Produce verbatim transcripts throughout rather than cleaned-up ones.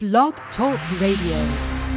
Blog Talk Radio.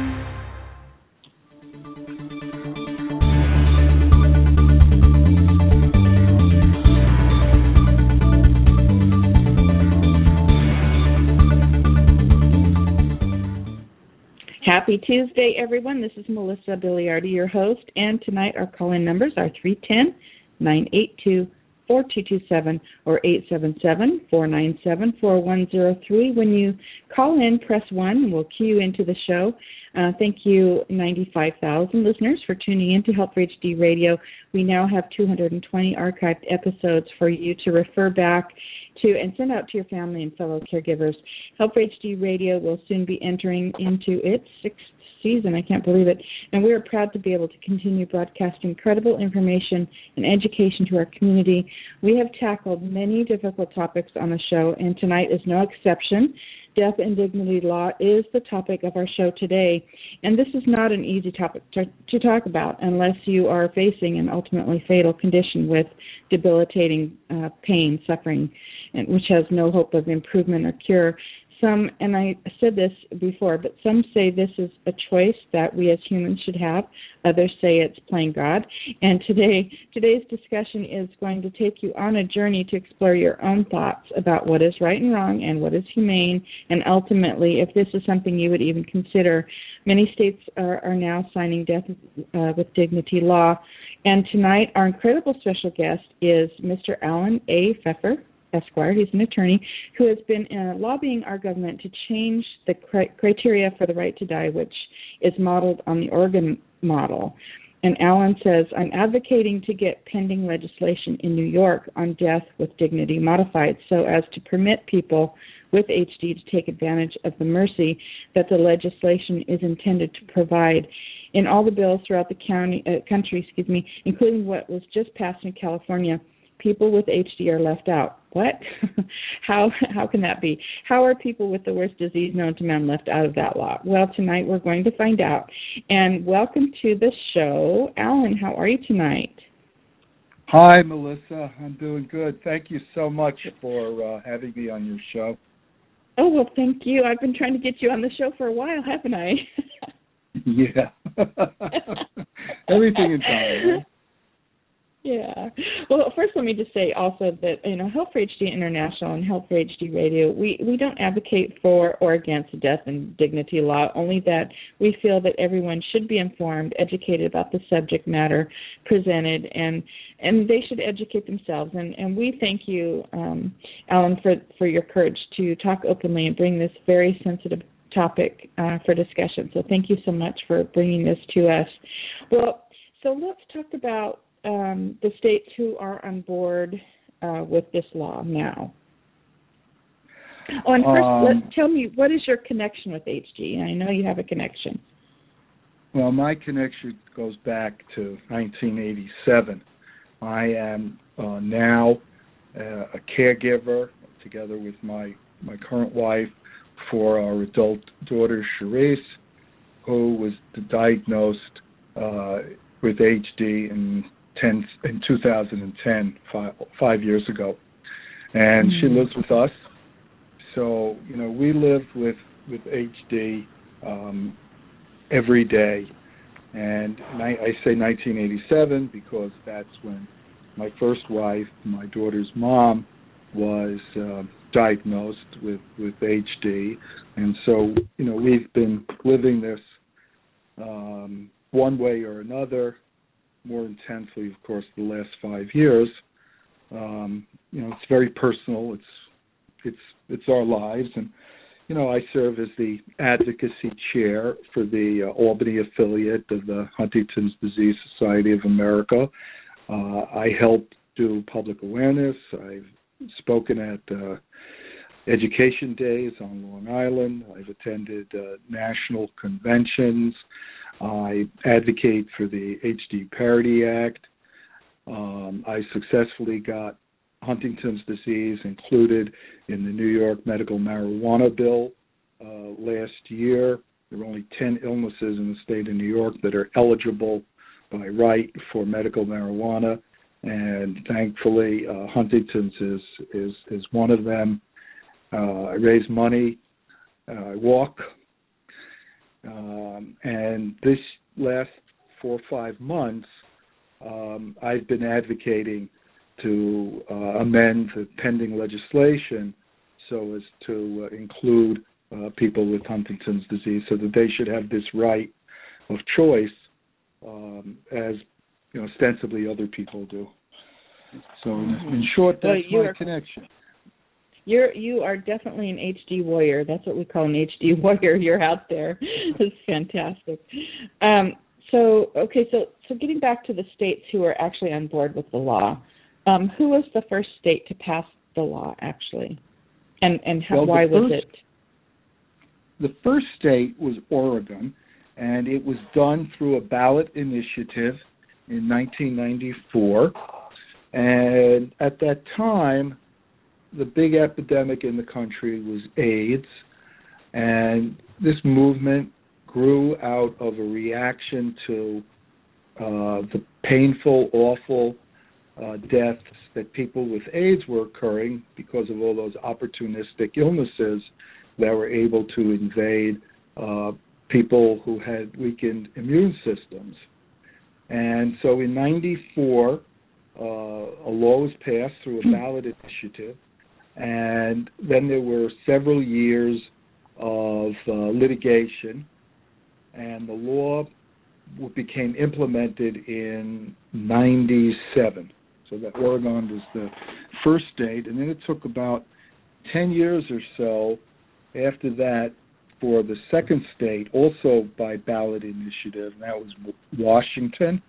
Happy Tuesday, everyone. This is Melissa Biliardi, your host, and tonight our call-in numbers are three one zero, nine eight two, four two two seven or eight seven seven, four nine seven, four one zero three. When you call in, press one, and we'll cue you into the show. Uh, thank you, ninety-five thousand listeners, for tuning in to Help for H D Radio. We now have two hundred twenty archived episodes for you to refer back to and send out to your family and fellow caregivers. Help for H D Radio will soon be entering into its sixth season. I can't believe it. And we are proud to be able to continue broadcasting credible information and education to our community. We have tackled many difficult topics on the show, and tonight is no exception. Death and dignity law is the topic of our show today. And this is not an easy topic to, to talk about unless you are facing an ultimately fatal condition with debilitating uh, pain, suffering, and which has no hope of improvement or cure. Some, and I said this before, but some say this is a choice that we as humans should have. Others say it's playing God. And today, today's discussion is going to take you on a journey to explore your own thoughts about what is right and wrong and what is humane, and ultimately, if this is something you would even consider. Many states are, are now signing death uh, with dignity law. And tonight, our incredible special guest is Mister Alan A. Pfeffer, Esquire. He's an attorney who has been uh, lobbying our government to change the cri- criteria for the right to die, which is modeled on the Oregon model. And Alan says, I'm advocating to get pending legislation in New York on death with dignity modified so as to permit people with H D to take advantage of the mercy that the legislation is intended to provide. In all the bills throughout the county, uh, country, excuse me, including what was just passed in California, people with H D are left out. What? how how can that be? How are people with the worst disease known to man left out of that law? Well, tonight we're going to find out. And welcome to the show. Alan, how are you tonight? Hi, Melissa. I'm doing good. Thank you so much for uh, having me on your show. Oh, well, thank you. I've been trying to get you on the show for a while, haven't I? Yeah. Everything in time, right? Yeah. Well, first let me just say also that, you know, Help for H D International and Help for H D Radio, we, we don't advocate for or against death and dignity law, only that we feel that everyone should be informed, educated about the subject matter presented, and and they should educate themselves. And, and we thank you, um, Alan, for, for your courage to talk openly and bring this very sensitive topic uh, for discussion. So thank you so much for bringing this to us. Well, so let's talk about Um, the states who are on board uh, with this law now. Oh, and first, um, let, tell me, what is your connection with H D? I know you have a connection. Well, my connection goes back to nineteen eighty-seven. I am uh, now uh, a caregiver, together with my, my current wife, for our adult daughter, Cherise, who was diagnosed uh, with H D in Ten, in two thousand ten, five, five years ago, and mm-hmm. she lives with us. So, you know, we live with, with H D um, every day. And I, I say nineteen eighty-seven because that's when my first wife, my daughter's mom, was uh, diagnosed with, with H D. And so, you know, we've been living this um, one way or another, more intensely, of course, the last five years. Um, you know, it's very personal. It's it's it's our lives, and you know, I serve as the advocacy chair for the uh, Albany affiliate of the Huntington's Disease Society of America. Uh, I help do public awareness. I've spoken at uh, education days on Long Island. I've attended uh, national conventions. I advocate for the H D Parity Act. Um, I successfully got Huntington's disease included in the New York medical marijuana bill uh, last year. There are only ten illnesses in the state of New York that are eligible by right for medical marijuana, and thankfully uh, Huntington's is, is, is one of them. Uh, I raise money. Uh, I walk Um, and this last four or five months, um, I've been advocating to uh, amend the pending legislation so as to uh, include uh, people with Huntington's disease, so that they should have this right of choice, um, as you know, ostensibly other people do. So, in, in short, that's well, my are, connection. You're you are definitely an H D warrior. That's what we call an H D warrior. You're out there. It's fantastic. Um, so, okay, so so getting back to the states who are actually on board with the law, um, who was the first state to pass the law, actually, and and how, well, why first, was it? The first state was Oregon, and it was done through a ballot initiative in nineteen ninety-four. And at that time, the big epidemic in the country was AIDS, and this movement grew out of a reaction to uh, the painful, awful uh, deaths that people with AIDS were occurring because of all those opportunistic illnesses that were able to invade uh, people who had weakened immune systems. And so in ninety-four, uh, a law was passed through a ballot initiative, and then there were several years of uh, litigation, and the law became implemented in ninety-seven. So that Oregon was the first state, and then it took about ten years or so after that for the second state, also by ballot initiative, and that was Washington.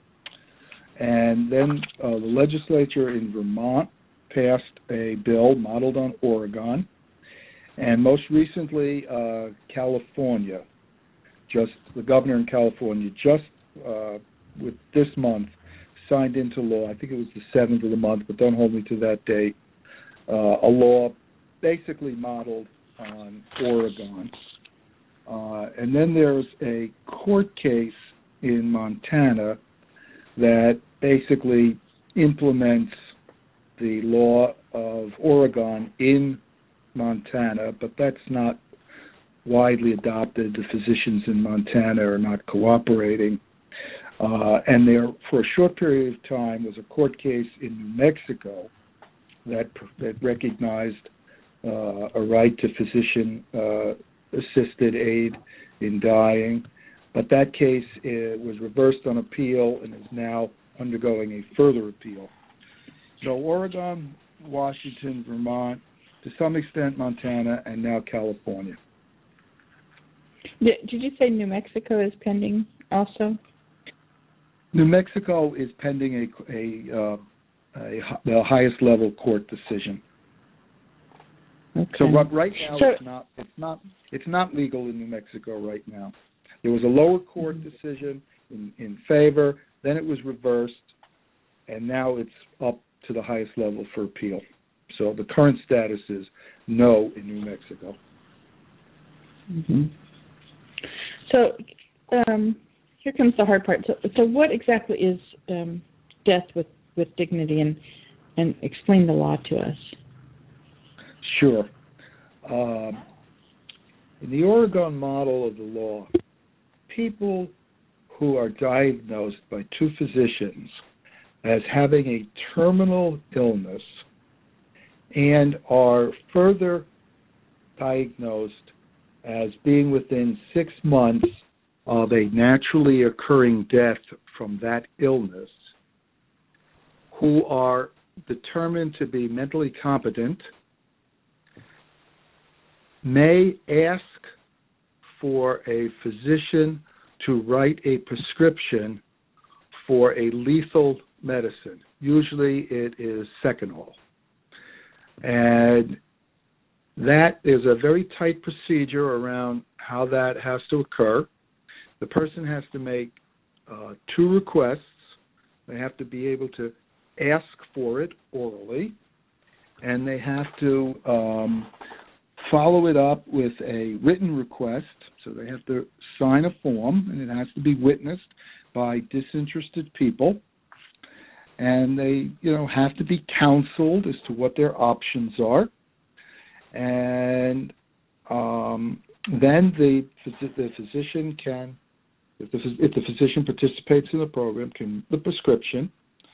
And then uh, the legislature in Vermont passed a bill modeled on Oregon, and most recently uh, California. Just the governor in California just uh, with this month signed into law. I think it was the seventh of the month, but don't hold me to that date. Uh, a law basically modeled on Oregon. Uh, and then there's a court case in Montana that basically implements the law of Oregon in Montana, but that's not widely adopted. The physicians in Montana are not cooperating. Uh, and there, for a short period of time, was a court case in New Mexico that that recognized uh, a right to physician-assisted uh, aid in dying. But that case uh, was reversed on appeal and is now undergoing a further appeal. So Oregon, Washington, Vermont, to some extent Montana, and now California. Did, did you say New Mexico is pending also? New Mexico is pending a, a, uh, a the highest level court decision. Okay. So right now so, it's not it's not it's not legal in New Mexico right now. There was a lower court decision in, in favor, then it was reversed, and now it's up to the highest level for appeal. So the current status is no in New Mexico. Mm-hmm. So um, here comes the hard part. So, so what exactly is um, death with, with dignity, and, and explain the law to us? Sure. Um, in the Oregon model of the law, people who are diagnosed by two physicians as having a terminal illness and are further diagnosed as being within six months of a naturally occurring death from that illness, who are determined to be mentally competent, may ask for a physician to write a prescription for a lethal medicine. Usually it is Seconal. And that is a very tight procedure around how that has to occur. The person has to make uh, two requests. They have to be able to ask for it orally, and they have to um, follow it up with a written request. So they have to sign a form, and it has to be witnessed by disinterested people. And they, you know, have to be counseled as to what their options are. And um, then the the physician can, if the, if the physician participates in the program, can the prescription,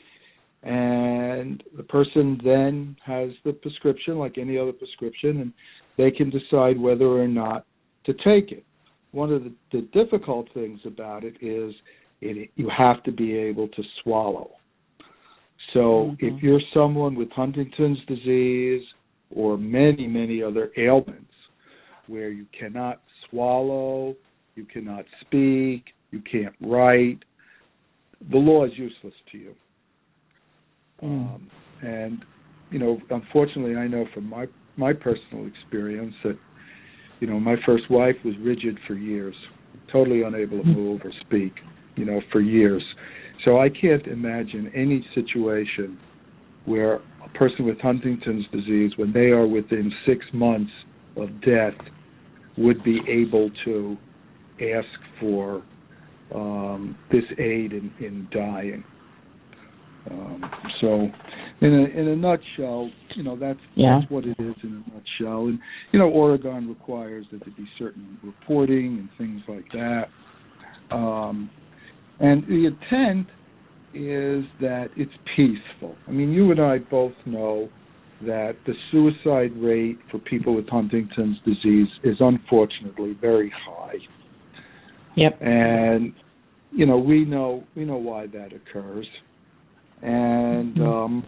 and the person then has the prescription like any other prescription, and they can decide whether or not to take it. One of the, the difficult things about it is it, you have to be able to swallow. So mm-hmm. if you're someone with Huntington's disease or many, many other ailments where you cannot swallow, you cannot speak, you can't write, the law is useless to you. Mm. Um, and, you know, unfortunately, I know from my, my personal experience that, you know, my first wife was rigid for years, totally unable to move or speak, you know, for years. So I can't imagine any situation where a person with Huntington's disease, when they are within six months of death, would be able to ask for um, this aid in, in dying. Um, so, in a in a nutshell, you know, that's yeah. that's what it is in a nutshell. And you know, Oregon requires that there be certain reporting and things like that. Um, and the intent is that it's peaceful. I mean, you and I both know that the suicide rate for people with Huntington's disease is unfortunately very high. Yep. And you know, we know we know why that occurs. And mm-hmm. um,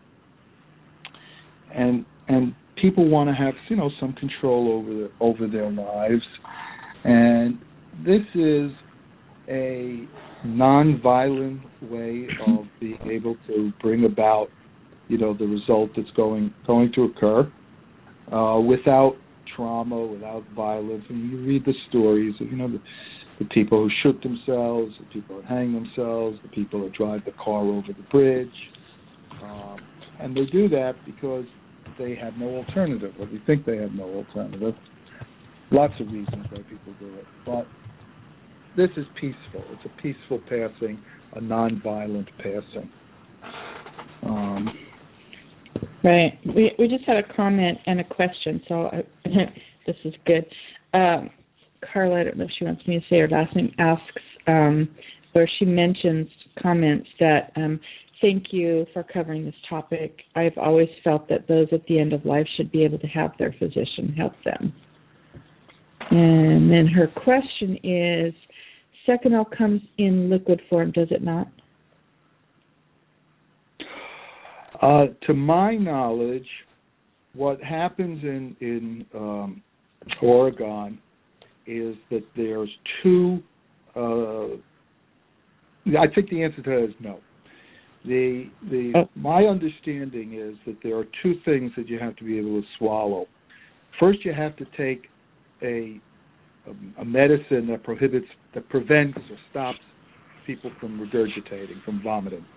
and and people want to have, you know, some control over their, over their lives, and this is a nonviolent way of being able to bring about, you know, the result that's going going to occur uh, without trauma, without violence. I mean, you read the stories of, you know, the, the people who shoot themselves, the people who hang themselves, the people who drive the car over the bridge. Um, and they do that because they have no alternative, or they think they have no alternative. Lots of reasons why people do it. But this is peaceful. It's a peaceful passing, a nonviolent passing. Um, right. We we just had a comment and a question, so I, this is good. Um, Carla, I don't know if she wants me to say her last name, asks, um, where she mentions comments that, um, thank you for covering this topic. I've always felt that those at the end of life should be able to have their physician help them. And then her question is, Seconal comes in liquid form, does it not? Uh, to my knowledge, what happens in, in um, Oregon is that there's two, uh, I think the answer to that is no. The the oh. My understanding is that there are two things that you have to be able to swallow. First, you have to take a a, a medicine that prohibits, that prevents or stops people from regurgitating, from vomiting.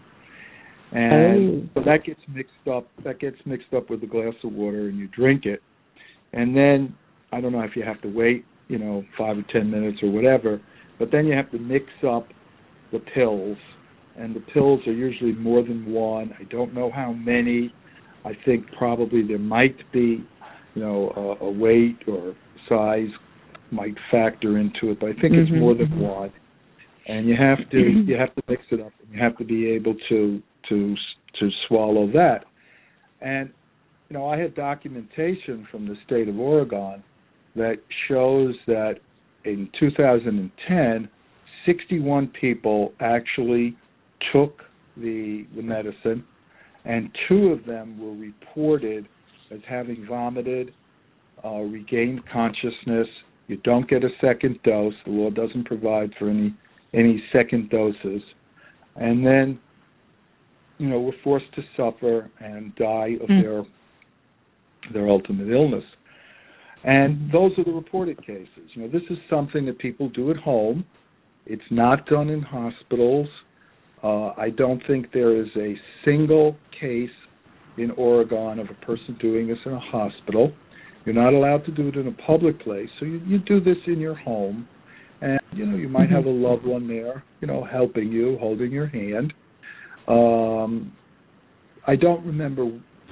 And oh. so that gets mixed up, that gets mixed up with a glass of water, and you drink it. And then, I don't know if you have to wait, you know, five or ten minutes or whatever, but then you have to mix up the pills, and the pills are usually more than one. I don't know how many. I think probably there might be, you know, a, a weight or size might factor into it, but I think mm-hmm. it's more than one. And you have to you have to mix it up, and you have to be able to to to swallow that. And you know, I have documentation from the state of Oregon that shows that in two thousand ten, sixty-one people actually took the the medicine, and two of them were reported as having vomited, uh, regained consciousness. You don't get a second dose. The law doesn't provide for any any second doses. And then, you know, were forced to suffer and die of mm. their their ultimate illness. And those are the reported cases. You know, this is something that people do at home. It's not done in hospitals. Uh, I don't think there is a single case in Oregon of a person doing this in a hospital. You're not allowed to do it in a public place, so you, you do this in your home. And, you know, you might mm-hmm. have a loved one there, you know, helping you, holding your hand. Um, I don't remember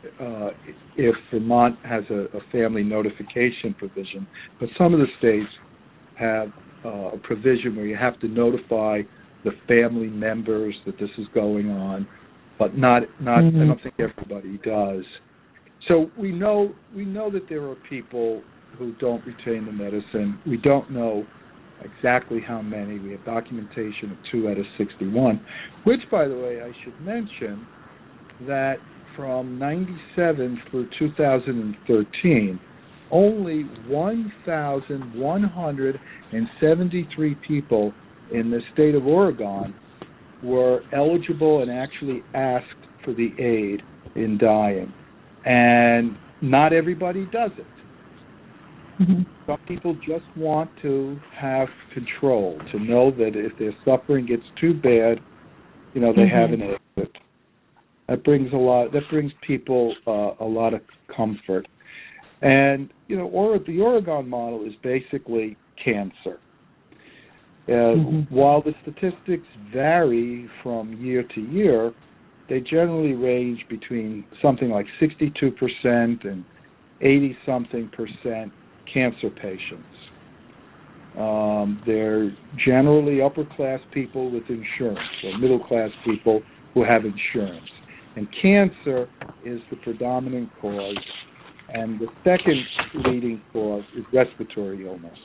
uh, if Vermont has a, a family notification provision, but some of the states have uh, a provision where you have to notify the family members that this is going on, but not not mm-hmm. I don't think everybody does. So we know we know that there are people who don't retain the medicine. We don't know exactly how many. We have documentation of two out of sixty-one, which, by the way, I should mention that from ninety-seven through two thousand thirteen, only one thousand one hundred seventy-three people in the state of Oregon were eligible and actually asked for the aid in dying. And not everybody does it. Mm-hmm. Some people just want to have control, to know that if their suffering gets too bad, you know, they mm-hmm. have an exit. That brings a lot. That brings people uh, a lot of comfort. And you know, or the Oregon model is basically cancer. Uh, mm-hmm. While the statistics vary from year to year, they generally range between something like sixty-two percent and eighty-something percent cancer patients. Um, they're generally upper-class people with insurance, or middle-class people who have insurance. And cancer is the predominant cause, and the second leading cause is respiratory illness.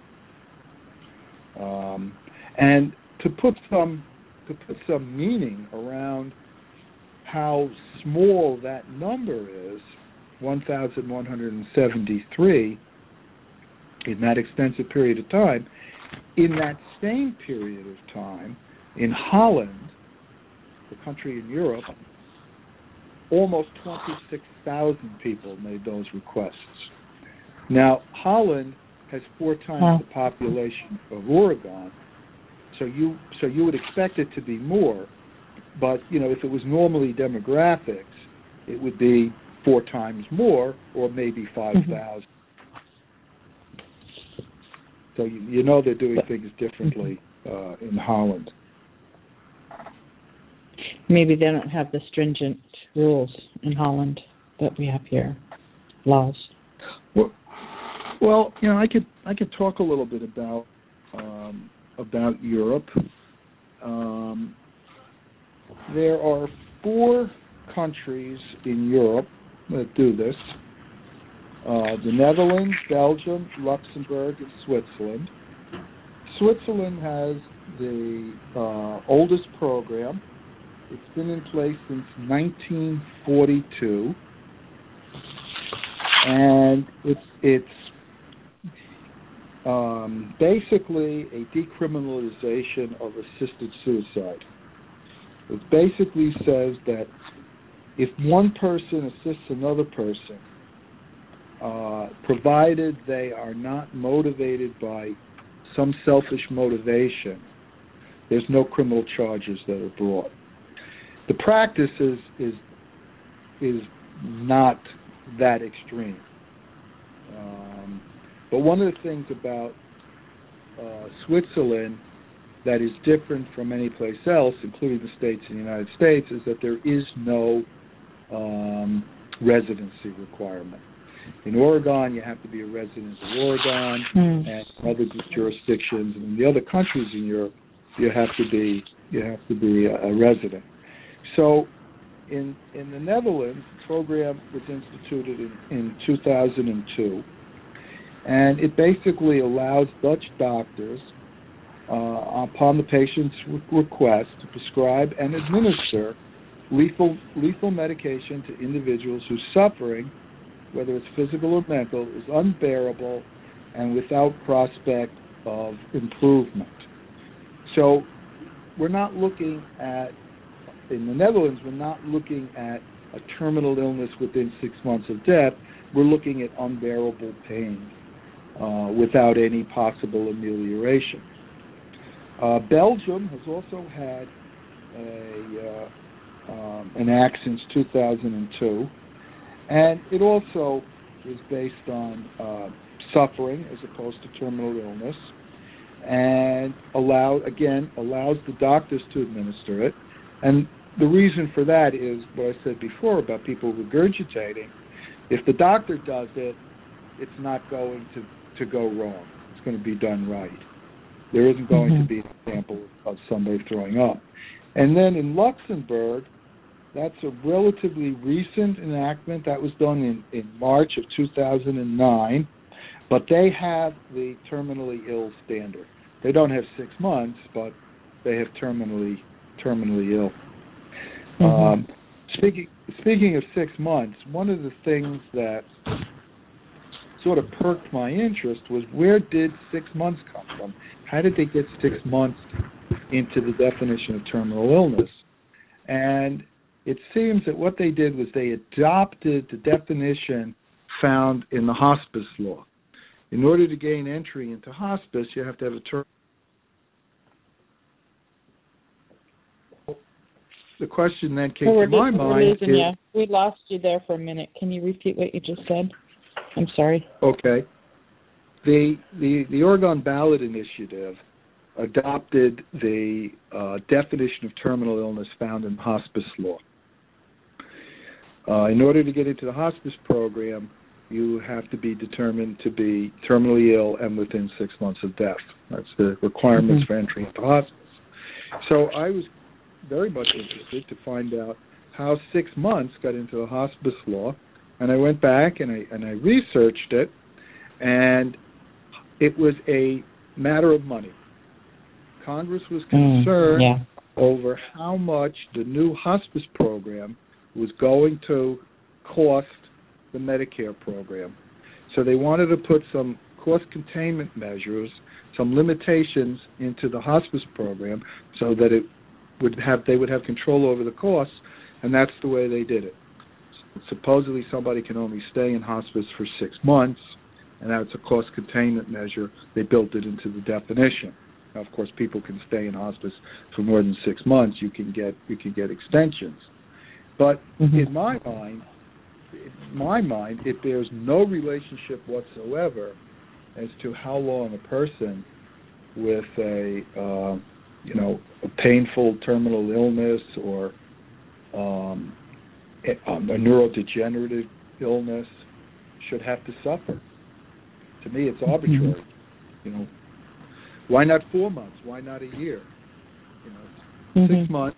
Um, and to put some to put some meaning around how small that number is, one thousand one hundred seventy-three in that extensive period of time, in that same period of time, in Holland, the country in Europe, almost twenty-six thousand people made those requests. Now, Holland has four times wow. the population of Oregon, so you so you would expect it to be more. But you know, if it was normally demographics, it would be four times more, or maybe five thousand. Mm-hmm. So you, you know they're doing things differently uh, in Holland. Maybe they don't have the stringent rules in Holland that we have here, laws. Well, well, you know, I could I could talk a little bit about um, about Europe. Um, there are four countries in Europe that do this: uh, the Netherlands, Belgium, Luxembourg, and Switzerland. Switzerland has the uh, oldest program. It's been in place since nineteen forty-two, and it's it's um, basically a decriminalization of assisted suicide. It basically says that if one person assists another person, uh, provided they are not motivated by some selfish motivation, there's no criminal charges that are brought. The practice is is is not that extreme. Um, but one of the things about uh, Switzerland that is different from any place else, including the states in the United States, is that there is no um, residency requirement. In Oregon, you have to be a resident of Oregon, mm. and in other jurisdictions, and in the other countries in Europe, you have to be you have to be a, a resident. So, in in the Netherlands, the program was instituted in, in two thousand two, and it basically allows Dutch doctors, uh, upon the patient's request, to prescribe and administer lethal lethal medication to individuals whose suffering, whether it's physical or mental, is unbearable and without prospect of improvement. So, we're not looking at In the Netherlands, we're not looking at a terminal illness within six months of death. We're looking at unbearable pain uh, without any possible amelioration. Uh, Belgium has also had a, uh, um, an act since two thousand two, and it also is based on uh, suffering as opposed to terminal illness, and allow again allows the doctors to administer it. And the reason for that is what I said before about people regurgitating. If the doctor does it, it's not going to, to go wrong. It's going to be done right. There isn't going mm-hmm. to be an example of somebody throwing up. And then in Luxembourg, that's a relatively recent enactment. That was done in, in March of two thousand nine. But they have the terminally ill standard. They don't have six months, but they have terminally terminally ill. Mm-hmm. Um, speaking speaking of six months, one of the things that sort of perked my interest was, where did six months come from? How did they get six months into the definition of terminal illness? And it seems that what they did was they adopted the definition found in the hospice law. In order to gain entry into hospice, you have to have a term. The question then came oh, to my just, mind. Is, you. We lost you there for a minute. Can you repeat what you just said? I'm sorry. Okay. The the, the Oregon Ballot Initiative adopted the uh, definition of terminal illness found in hospice law. Uh, in order to get into the hospice program, you have to be determined to be terminally ill and within six months of death. That's the requirements mm-hmm. for entry into hospice. So I was very much interested to find out how six months got into the hospice law, and I went back and I and I researched it, and it was a matter of money. Congress was concerned mm, yeah. over how much the new hospice program was going to cost the Medicare program. So they wanted to put some cost containment measures, some limitations into the hospice program so that it would have they would have control over the costs, and that's the way they did it. Supposedly somebody can only stay in hospice for six months, and that's a cost containment measure. They built it into the definition. Now, of course, people can stay in hospice for more than six months. You can get you can get extensions. But mm-hmm. in my mind, in my mind, it bears no relationship whatsoever as to how long a person with a uh, you know a painful terminal illness or um, a, um, a neurodegenerative illness should have to suffer. To me, it's arbitrary. Mm-hmm. You know, why not four months? Why not a year? You know, mm-hmm. six months.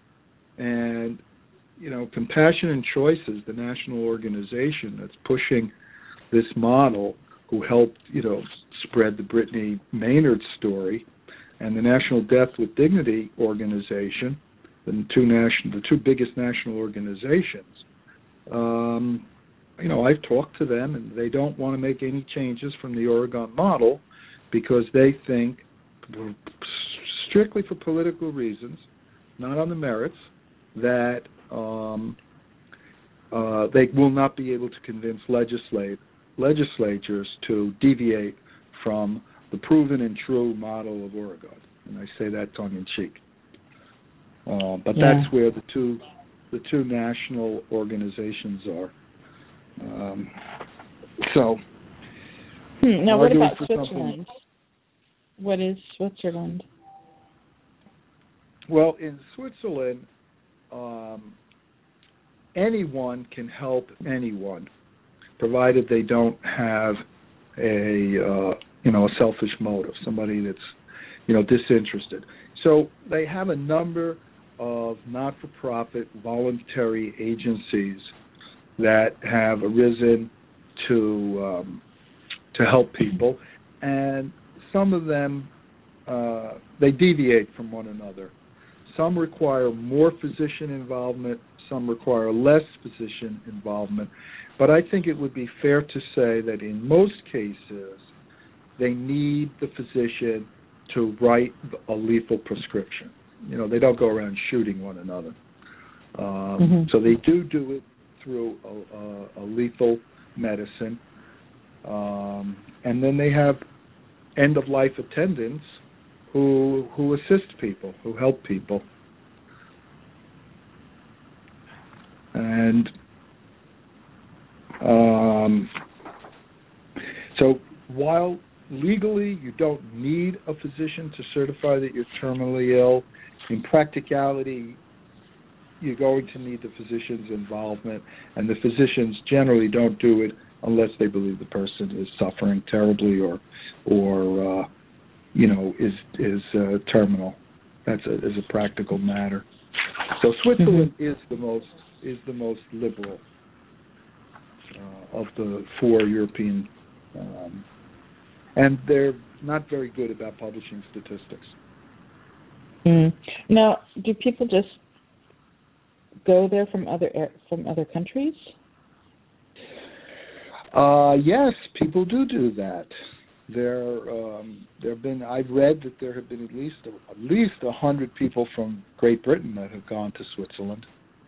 And you know, Compassion and Choices, the national organization that's pushing this model, who helped, you know, spread the Brittany Maynard story, and the National Death with Dignity organization, the two national, the two biggest national organizations. Um, you know, I've talked to them, and they don't want to make any changes from the Oregon model because they think, strictly for political reasons, not on the merits, that um, uh, they will not be able to convince legislate, legislatures to deviate from the proven and true model of Oregon. And I say that tongue-in-cheek. Uh, but yeah. that's where the two the two national organizations are. Um, so, hmm, now what about Switzerland? What is Switzerland? Well, in Switzerland, um, anyone can help anyone, provided they don't have a uh, you know a selfish motive, somebody that's you know disinterested. So they have a number of not-for-profit voluntary agencies that have arisen to um, to help people, and some of them uh, they deviate from one another. Some require more physician involvement, some require less physician involvement, but I think it would be fair to say that in most cases they need the physician to write a lethal prescription. You know, they don't go around shooting one another. Um, mm-hmm. So they do do it through a, a, a lethal medicine. Um, and then they have end-of-life attendants who who assist people, who help people. And um, so while legally you don't need a physician to certify that you're terminally ill, in practicality you're going to need the physician's involvement, and the physicians generally don't do it unless they believe the person is suffering terribly or, or uh, you know, is is uh, terminal. That's a, is a practical matter. So Switzerland mm-hmm. is the most is the most liberal uh, of the four European, um, and they're not very good about publishing statistics. Mm. Now, do people just go there from other from other countries? Uh, yes, people do do that. There, um, there have been. I've read that there have been at least at least a hundred people from Great Britain that have gone to Switzerland.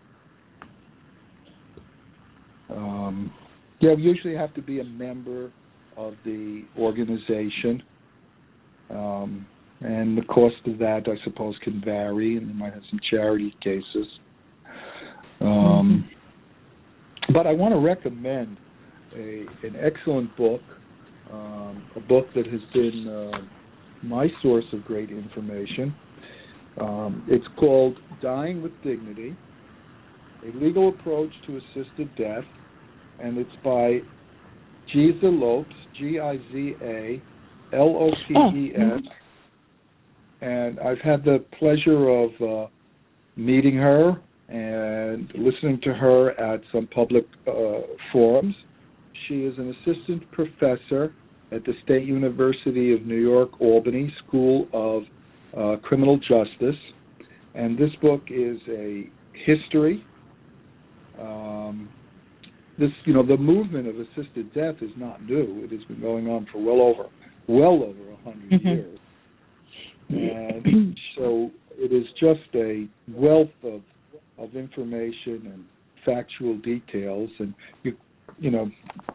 Um, yeah, you usually have to be a member of the organization, um, and the cost of that, I suppose, can vary, and you might have some charity cases. Um, mm-hmm. But I want to recommend a, an excellent book, um, a book that has been uh, my source of great information. Um, it's called Dying with Dignity, A Legal Approach to Assisted Death, and it's by Giza Lopes, G I Z A L O P E S, oh. And I've had the pleasure of uh, meeting her and listening to her at some public uh, forums. She is an assistant professor at the State University of New York, Albany School of uh, Criminal Justice, and this book is a history. Um, this, you know, the movement of assisted death is not new. It has been going on for well over, well over a hundred mm-hmm. years, and so it is just a wealth of of information and factual details, and you, you know,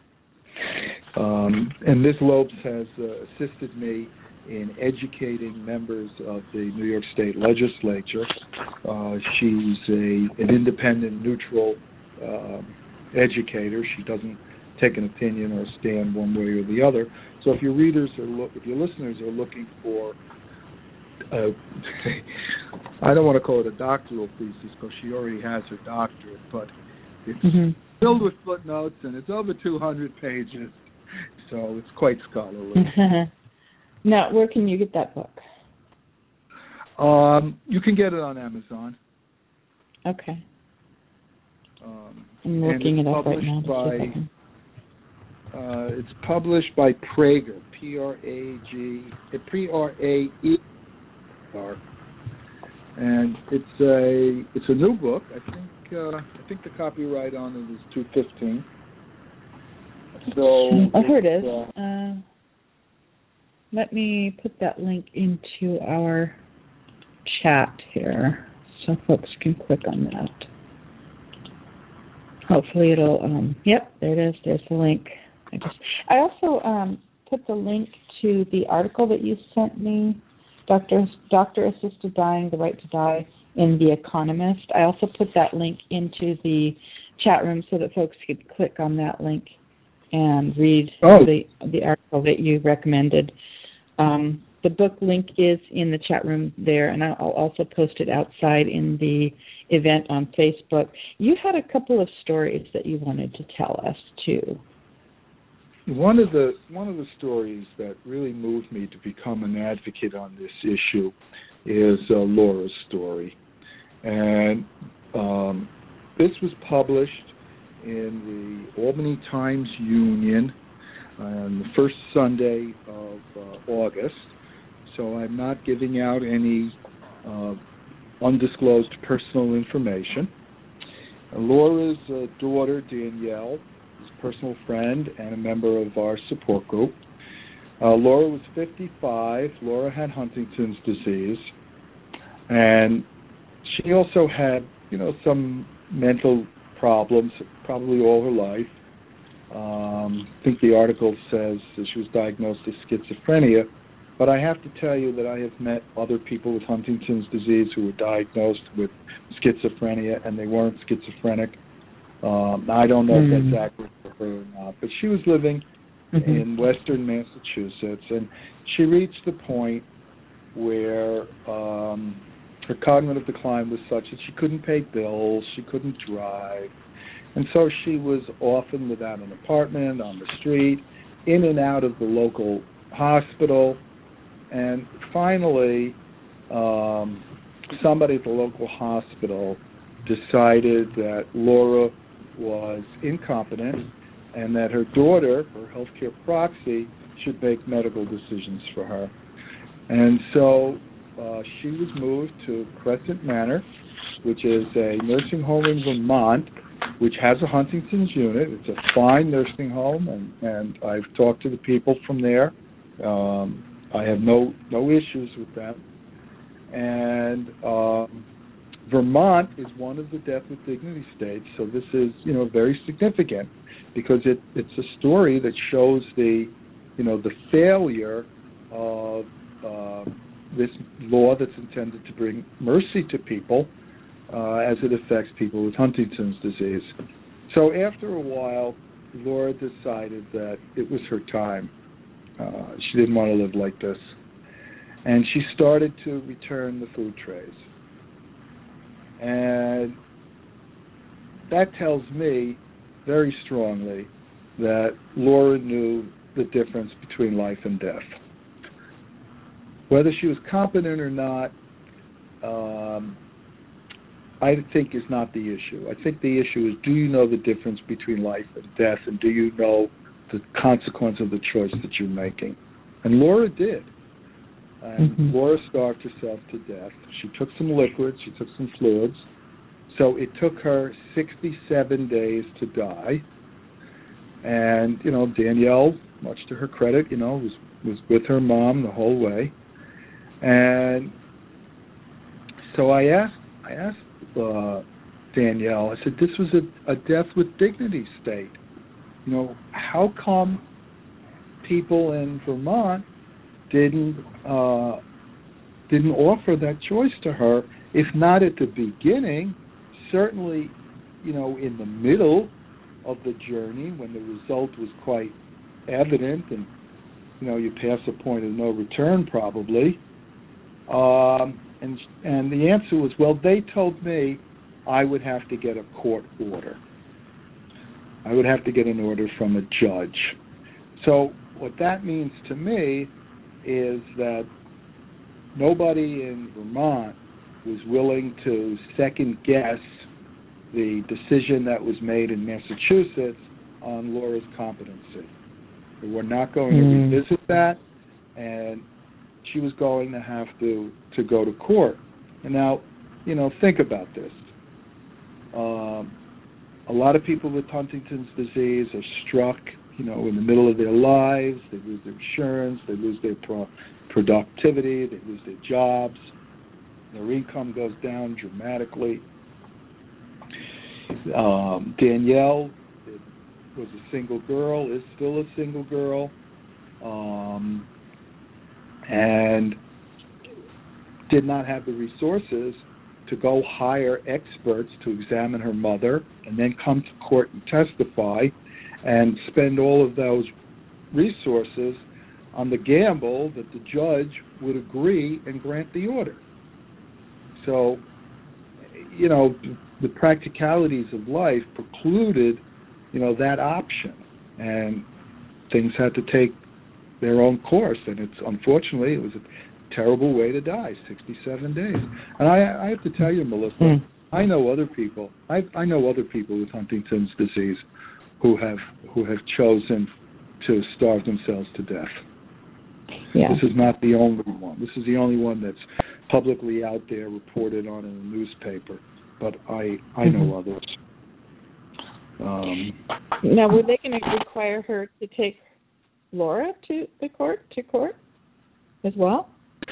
um, and Miz Lopes has uh, assisted me in educating members of the New York State Legislature. Uh, she's a an independent, neutral um, educator. She doesn't take an opinion or stand one way or the other. So if your readers are look, if your listeners are looking for, uh, I don't want to call it a doctoral thesis because she already has her doctorate, but it's mm-hmm. filled with footnotes and it's over two hundred pages, so it's quite scholarly. Now, where can you get that book? Um, you can get it on Amazon. Okay. Um, I'm looking it up right now. By, uh, it's published by Prager, P R A G, P R A E R, and it's a it's a new book. I think uh, I think the copyright on it is two fifteen. So oh, here it is. Uh, uh, let me put that link into our chat here so folks can click on that. Hopefully it'll, um, yep, there it is. There's the link. I just, I also um, put the link to the article that you sent me, Doctor Doctor Assisted Dying, The Right to Die, in The Economist. I also put that link into the chat room so that folks could click on that link and read oh. the the article that you recommended. Um, the book link is in the chat room there, and I'll also post it outside in the event on Facebook. You had a couple of stories that you wanted to tell us too. One of the one of the stories that really moved me to become an advocate on this issue is uh, Laura's story, and um, this was published in the Albany Times Union on the first Sunday of uh, August. So I'm not giving out any uh, undisclosed personal information. Uh, Laura's uh, daughter, Danielle, is a personal friend and a member of our support group. Uh, Laura was fifty-five. Laura had Huntington's disease, and she also had, you know, some mental problems, probably all her life. Um, I think the article says that she was diagnosed with schizophrenia, but I have to tell you that I have met other people with Huntington's disease who were diagnosed with schizophrenia and they weren't schizophrenic. Um, I don't know mm-hmm. if that's accurate for her or not, but she was living mm-hmm. in western Massachusetts, and she reached the point where um, her cognitive decline was such that she couldn't pay bills, she couldn't drive, and so she was often without an apartment, on the street, in and out of the local hospital. And finally, um, somebody at the local hospital decided that Laura was incompetent and that her daughter, her healthcare proxy, should make medical decisions for her. And so uh, she was moved to Crescent Manor, which is a nursing home in Vermont, which has a Huntington's unit. It's a fine nursing home, and, and I've talked to the people from there. Um, I have no no issues with them. And um, Vermont is one of the Death with Dignity states, so this is, you know, very significant because it, it's a story that shows the, you know, the failure of uh, this law that's intended to bring mercy to people uh, as it affects people with Huntington's disease. So after a while, Laura decided that it was her time. Uh, she didn't want to live like this. And she started to return the food trays. And that tells me very strongly that Laura knew the difference between life and death. Whether she was competent or not, um, I think is not the issue. I think the issue is, do you know the difference between life and death, and do you know the consequence of the choice that you're making? And Laura did. And mm-hmm. Laura starved herself to death. She took some liquids, she took some fluids. So it took her sixty-seven days to die. And, you know, Danielle, much to her credit, you know, was, was with her mom the whole way. And so I asked, I asked uh, Danielle, I said, this was a, a death with dignity state. You know, how come people in Vermont didn't uh, didn't offer that choice to her, if not at the beginning, certainly, you know, in the middle of the journey when the result was quite evident and, you know, you pass a point of no return probably. Um, and and the answer was, well, they told me I would have to get a court order. I would have to get an order from a judge. So what that means to me is that nobody in Vermont was willing to second-guess the decision that was made in Massachusetts on Laura's competency. They were not going mm. to revisit that, and she was going to have to, to go to court. And now, you know, think about this. Um, a lot of people with Huntington's disease are struck, you know, in the middle of their lives. They lose their insurance, they lose their pro- productivity, they lose their jobs. Their income goes down dramatically. Um, Danielle was a single girl, is still a single girl, um, and did not have the resources to go hire experts to examine her mother and then come to court and testify and spend all of those resources on the gamble that the judge would agree and grant the order. So, you know, the practicalities of life precluded, you know, that option, and things had to take their own course. And it's unfortunately, it was a terrible way to die, sixty-seven days. And I, I have to tell you, Melissa, mm. I know other people. I, I know other people with Huntington's disease who have who have chosen to starve themselves to death. Yeah. This is not the only one. This is the only one that's publicly out there, reported on in a newspaper. But I, I know mm-hmm. others. Um, now, were they going to require her to take Laura to the court, to court as well?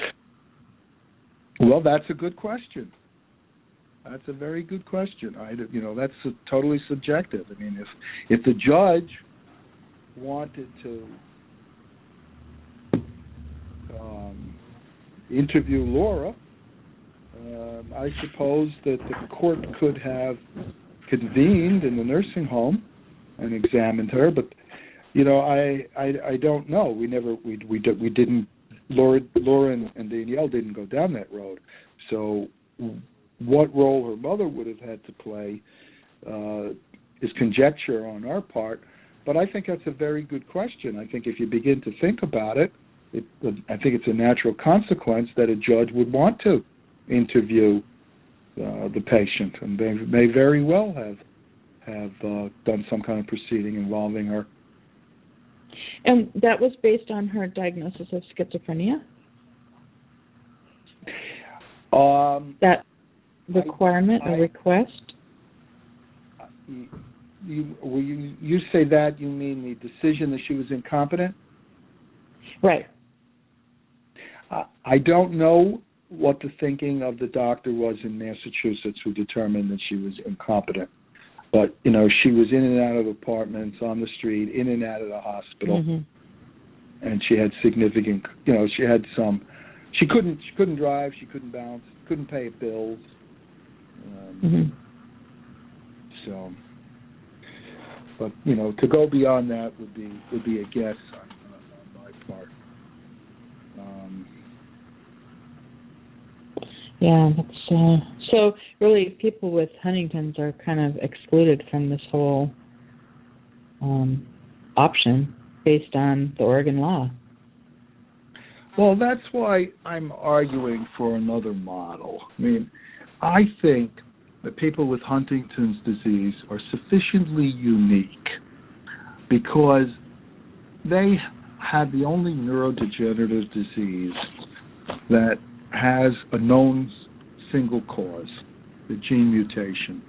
Well, that's a good question. That's a very good question. I, you know, that's a, totally subjective. I mean, if if the judge wanted to um, interview Laura, uh, I suppose that the court could have convened in the nursing home and examined her. But you know, I I, I don't know. We never we we we didn't. Laura Laura and Danielle didn't go down that road. So what role her mother would have had to play uh, is conjecture on our part, but I think that's a very good question. I think if you begin to think about it, it I think it's a natural consequence that a judge would want to interview uh, the patient, and they may very well have have uh, done some kind of proceeding involving her. And that was based on her diagnosis of schizophrenia? Um, that requirement I, I, or request? You, you, when you, you say that, you mean the decision that she was incompetent? Right. Uh, I don't know what the thinking of the doctor was in Massachusetts who determined that she was incompetent. But, you know, she was in and out of apartments, on the street, in and out of the hospital. Mm-hmm. And she had significant, you know, she had some, she couldn't, she couldn't drive, she couldn't bounce, couldn't pay bills. Um, mm-hmm. So, but, you know, to go beyond that would be, would be a guess on, on my part. Um, yeah, that's, uh, so really people with Huntington's are kind of excluded from this whole um, option based on the Oregon law. Well, that's why I'm arguing for another model. I mean, I think that people with Huntington's disease are sufficiently unique because they have the only neurodegenerative disease that has a known single cause, the gene mutation.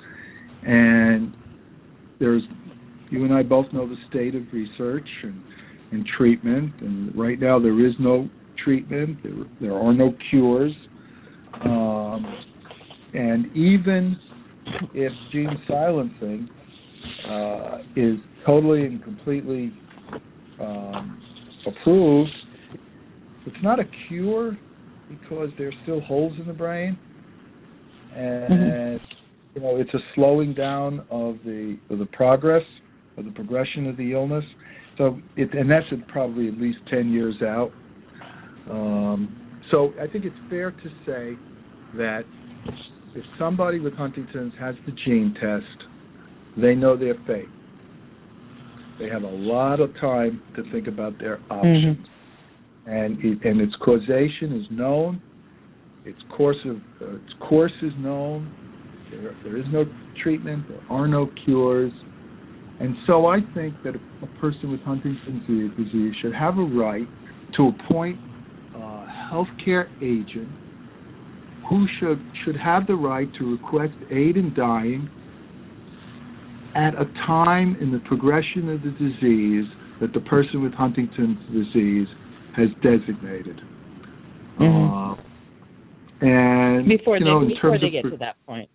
And there's, you and I both know the state of research and, and treatment, and right now there is no treatment, there, there are no cures. Um, and even if gene silencing uh, is totally and completely um, approved, it's not a cure because there's still holes in the brain, and mm-hmm. you know it's a slowing down of the of the progress of the progression of the illness. So it, and that's probably at least ten years out. Um, so I think it's fair to say that if somebody with Huntington's has the gene test, they know their fate. They have a lot of time to think about their options. Mm-hmm. And it, and its causation is known, its course of uh, its course is known. There, there is no treatment. There are no cures. And so I think that a, a person with Huntington's disease should have a right to appoint a healthcare agent who should should have the right to request aid in dying at a time in the progression of the disease that the person with Huntington's disease has designated. Mm-hmm. Uh, and before you they, know, in before terms they of get pre- to that point.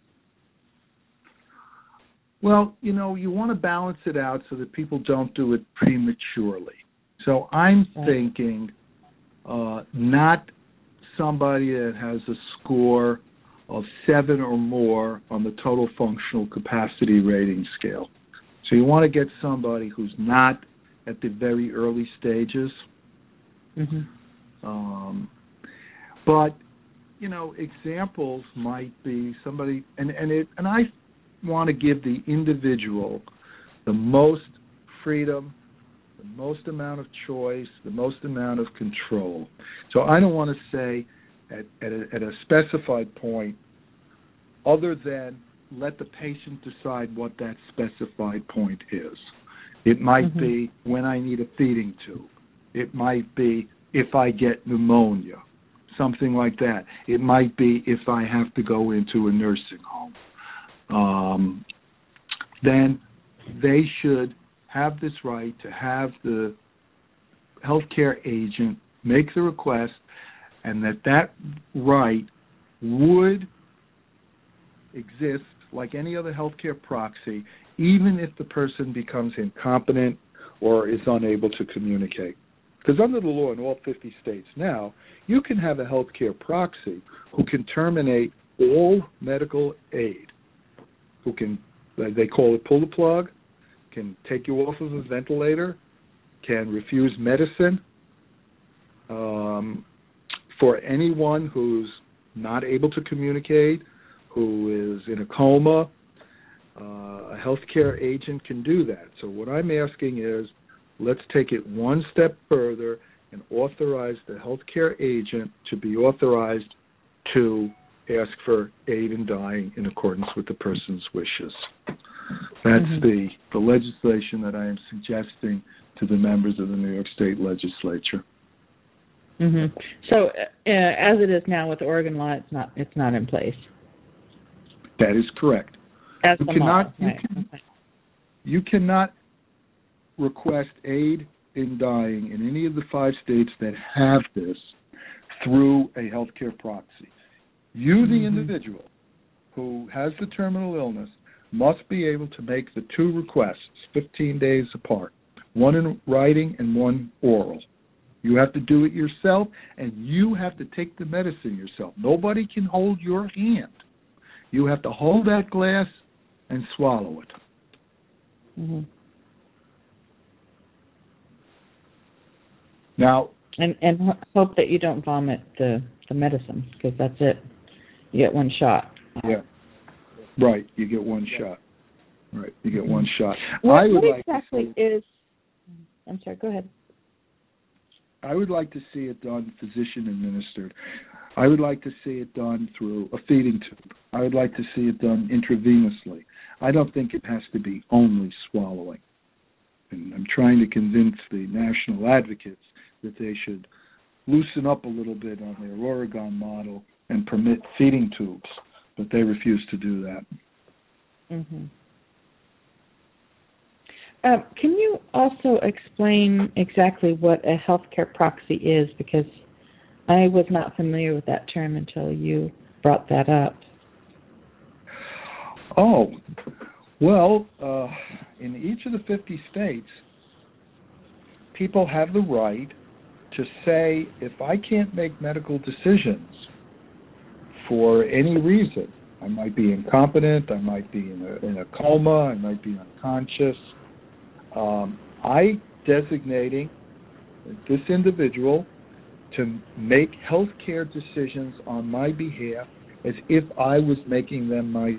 Well, you know, you want to balance it out so that people don't do it prematurely. So I'm right. thinking uh, not somebody that has a score of seven or more on the total functional capacity rating scale. So you want to get somebody who's not at the very early stages. Mm-hmm. Um, but you know, examples might be somebody, and and it, and I want to give the individual the most freedom, the most amount of choice, the most amount of control. So I don't want to say at at a, at a specified point, other than let the patient decide what that specified point is. It might mm-hmm. be when I need a feeding tube. It might be if I get pneumonia, something like that. It might be if I have to go into a nursing home. Um, then they should have this right to have the healthcare agent make the request, and that that right would exist like any other healthcare proxy, even if the person becomes incompetent or is unable to communicate. Because under the law in all fifty states now, you can have a healthcare proxy who can terminate all medical aid, who can, they call it pull the plug, can take you off of a ventilator, can refuse medicine um, for anyone who's not able to communicate, who is in a coma, uh, a healthcare agent can do that. So what I'm asking is, let's take it one step further and authorize the healthcare agent to be authorized to ask for aid in dying in accordance with the person's wishes. That's mm-hmm. the, the legislation that I am suggesting to the members of the New York State Legislature. Mm-hmm. So, uh, as it is now with Oregon law, it's not it's not in place. That is correct. As you the cannot law, you, right. can, you cannot request aid in dying in any of the five states that have this through a healthcare proxy. You, the mm-hmm. individual who has the terminal illness, must be able to make the two requests fifteen days apart, one in writing and one oral. You have to do it yourself, and you have to take the medicine yourself. Nobody can hold your hand. You have to hold that glass and swallow it. Mm-hmm. Now, and and hope that you don't vomit the, the medicine, because that's it. You get one shot. Yeah. Right, you get one shot. Right, you get one shot. What, I would what like exactly to see, is... I'm sorry, go ahead. I would like to see it done physician-administered. I would like to see it done through a feeding tube. I would like to see it done intravenously. I don't think it has to be only swallowing. And I'm trying to convince the national advocates that they should loosen up a little bit on their Oregon model and permit feeding tubes, but they refuse to do that. Mm-hmm. Uh, can you also explain exactly what a healthcare proxy is? Because I was not familiar with that term until you brought that up. Oh, well, uh, in each of the fifty states, people have the right to say, if I can't make medical decisions for any reason, I might be incompetent, I might be in a, in a coma, I might be unconscious, um, I designating this individual to make health care decisions on my behalf as if I was making them myself.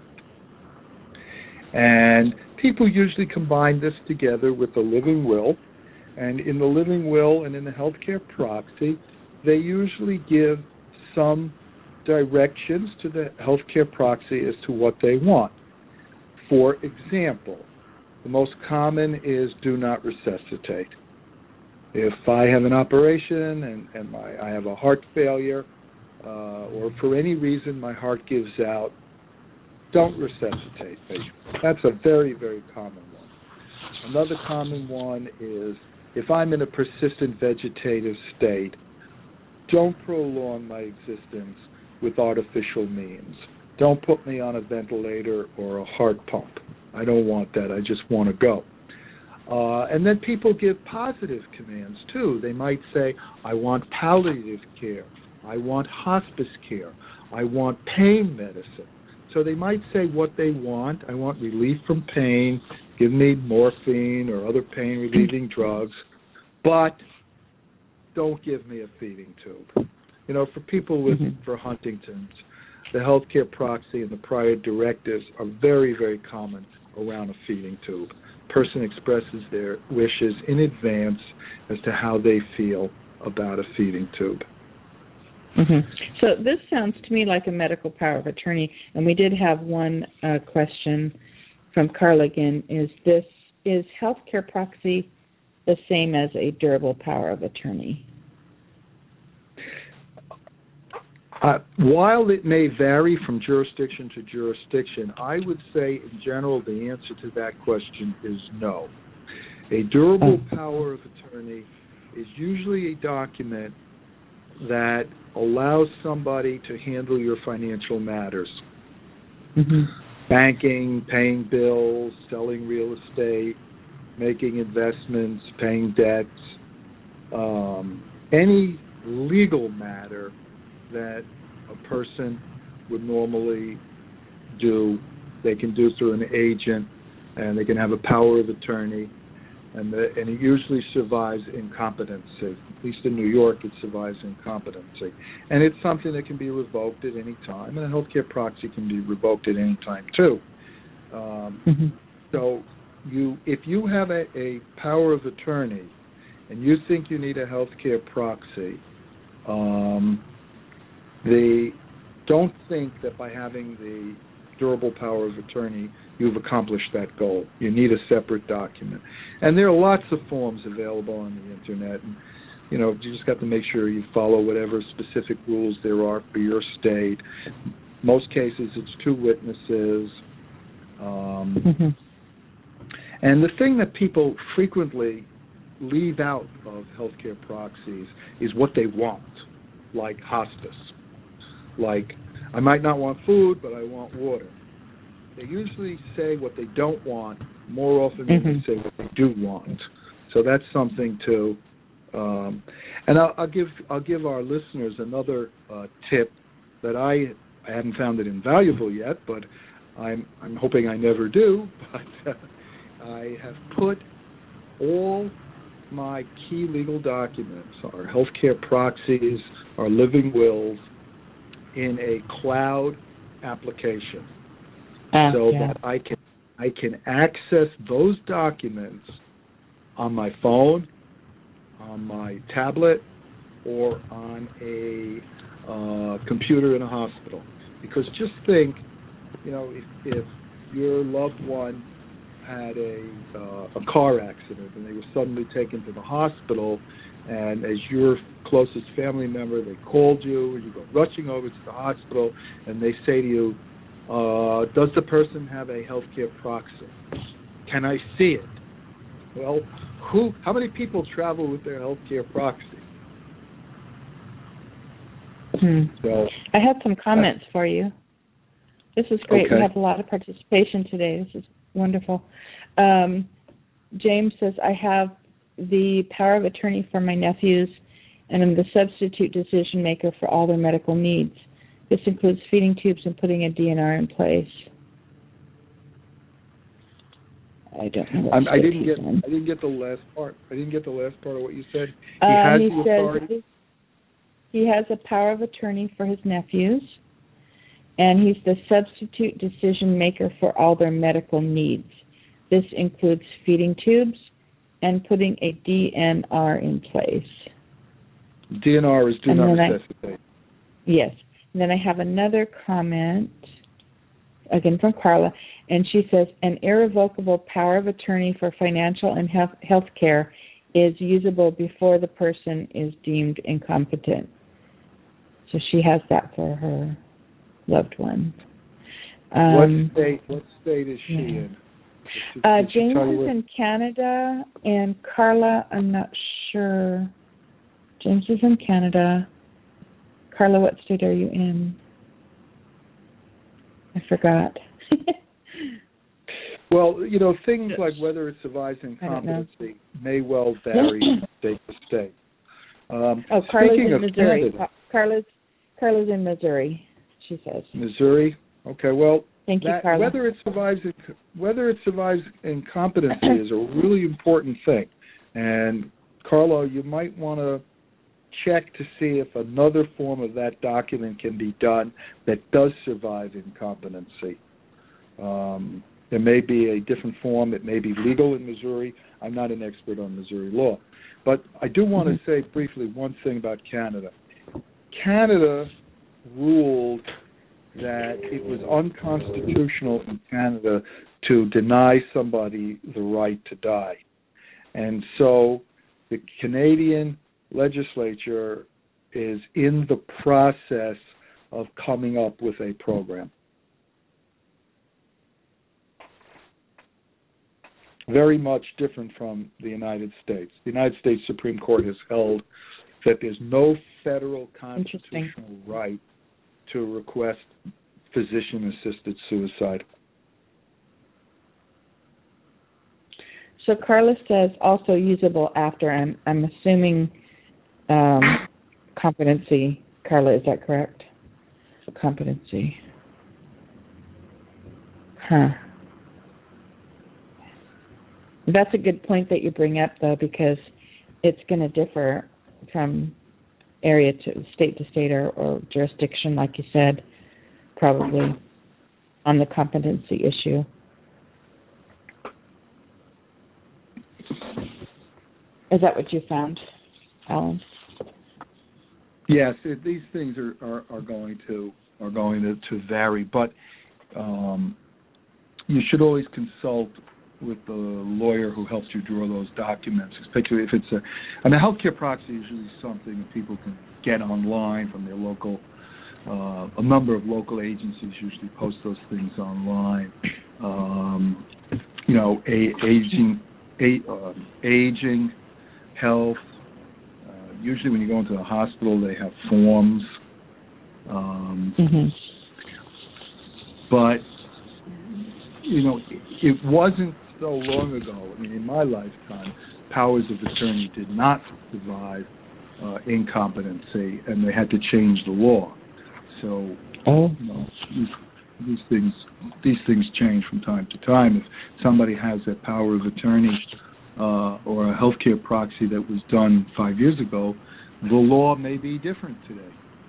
And people usually combine this together with the living will, and in the living will and in the healthcare proxy, they usually give some directions to the healthcare proxy as to what they want. For example, the most common is do not resuscitate. If I have an operation and, and my, I have a heart failure, uh, or for any reason my heart gives out, don't resuscitate me. That's a very, very common one. Another common one is if I'm in a persistent vegetative state, don't prolong my existence with artificial means. Don't put me on a ventilator or a heart pump. I don't want that. I just want to go. Uh, and then people give positive commands, too. They might say, I want palliative care. I want hospice care. I want pain medicine. So they might say what they want. I want relief from pain. Give me morphine or other pain-relieving drugs. But don't give me a feeding tube. You know, for people with, mm-hmm. for Huntington's, the healthcare proxy and the prior directives are very, very common around a feeding tube. Person expresses their wishes in advance as to how they feel about a feeding tube. Mm-hmm. So this sounds to me like a medical power of attorney, and we did have one uh, question from Carligan. Is this is healthcare proxy the same as a durable power of attorney? Uh, while it may vary from jurisdiction to jurisdiction, I would say in general the answer to that question is no. A durable power of attorney is usually a document that allows somebody to handle your financial matters. Mm-hmm. Banking, paying bills, selling real estate, making investments, paying debts, um, any legal matter that a person would normally do, they can do through an agent, and they can have a power of attorney. and the, and it usually survives incompetency. At least in New York, it survives incompetency, and it's something that can be revoked at any time. And a healthcare proxy can be revoked at any time too. Um, mm-hmm. So, you if you have a, a power of attorney, and you think you need a healthcare proxy, um, they don't think that by having the durable power of attorney, you've accomplished that goal. You need a separate document. And there are lots of forms available on the Internet. And, you know, you just got to make sure you follow whatever specific rules there are for your state. Most cases, it's two witnesses. Um, mm-hmm. And the thing that people frequently leave out of healthcare proxies is what they want, like hospice. Like, I might not want food, but I want water. They usually say what they don't want more often than mm-hmm. they say what they do want. So that's something to. Um, and I'll, I'll give I'll give our listeners another uh, tip that I I haven't found it invaluable yet, but I'm I'm hoping I never do. But uh, I have put all my key legal documents, our healthcare proxies, our living wills, in a cloud application, uh, so yeah. that I can I can access those documents on my phone, on my tablet, or on a uh, computer in a hospital. Because just think, you know, if, if your loved one had a uh, a car accident and they were suddenly taken to the hospital, and as your closest family member, they called you, and you go rushing over to the hospital, and they say to you, uh, does the person have a healthcare proxy? Can I see it? Well, who? How many people travel with their healthcare proxy? Hmm. So, I had some comments uh, for you. This is great. Okay. We have a lot of participation today. This is wonderful. Um, James says, I have the power of attorney for my nephews, and I'm the substitute decision maker for all their medical needs. This includes feeding tubes and putting a D N R in place. I don't know. What I didn't get. On. I didn't get the last part. I didn't get the last part of what you said. He uh, has he the says authority. He has a power of attorney for his nephews, and he's the substitute decision maker for all their medical needs. This includes feeding tubes and putting a D N R in place. D N R is do and not resuscitate. I, yes. And then I have another comment, again from Carla, and she says, an irrevocable power of attorney for financial and health, health care is usable before the person is deemed incompetent. So she has that for her loved one. Um, what state? What state is she yeah. in? She, uh, she James is in Canada, and Carla, I'm not sure. James is in Canada. Carla, what state are you in? I forgot. Well, you know, things like whether it survives incompetency may well vary from state to state. Um, oh, Carla's speaking in of Missouri. Canada, Carla's, Carla's in Missouri, she says. Missouri? Okay, well, Thank you, that, Carla. whether it survives whether it survives incompetency is a really important thing. And, Carla, you might want to check to see if another form of that document can be done that does survive incompetency. Um, there may be a different form. It may be legal in Missouri. I'm not an expert on Missouri law. But I do want mm-hmm. to say briefly one thing about Canada. Canada ruled that it was unconstitutional in Canada to deny somebody the right to die. And so the Canadian legislature is in the process of coming up with a program. Very much different from the United States. The United States Supreme Court has held that there's no federal constitutional right to request physician-assisted suicide. So Carla says also usable after. I'm, I'm assuming um, competency. Carla, is that correct? Competency. Huh. That's a good point that you bring up, though, because it's going to differ from area to state to state or, or jurisdiction, like you said, probably on the competency issue. Is that what you found, Alan? Yes, it, these things are, are, are going to are going to, to vary, but um, you should always consult with the lawyer who helps you draw those documents, particularly if it's a. I mean, a healthcare proxy is usually something that people can get online from their local. Uh, a number of local agencies usually post those things online. Um, you know, a, aging, a, uh, aging, health. Uh, usually, when you go into the hospital, they have forms. Um, mm-hmm. But you know, it wasn't so long ago. I mean, in my lifetime, powers of attorney did not survive uh, incompetency, and they had to change the law. So, oh. you know, these, these things these things change from time to time. If somebody has a power of attorney uh, or a healthcare proxy that was done five years ago, the law may be different today.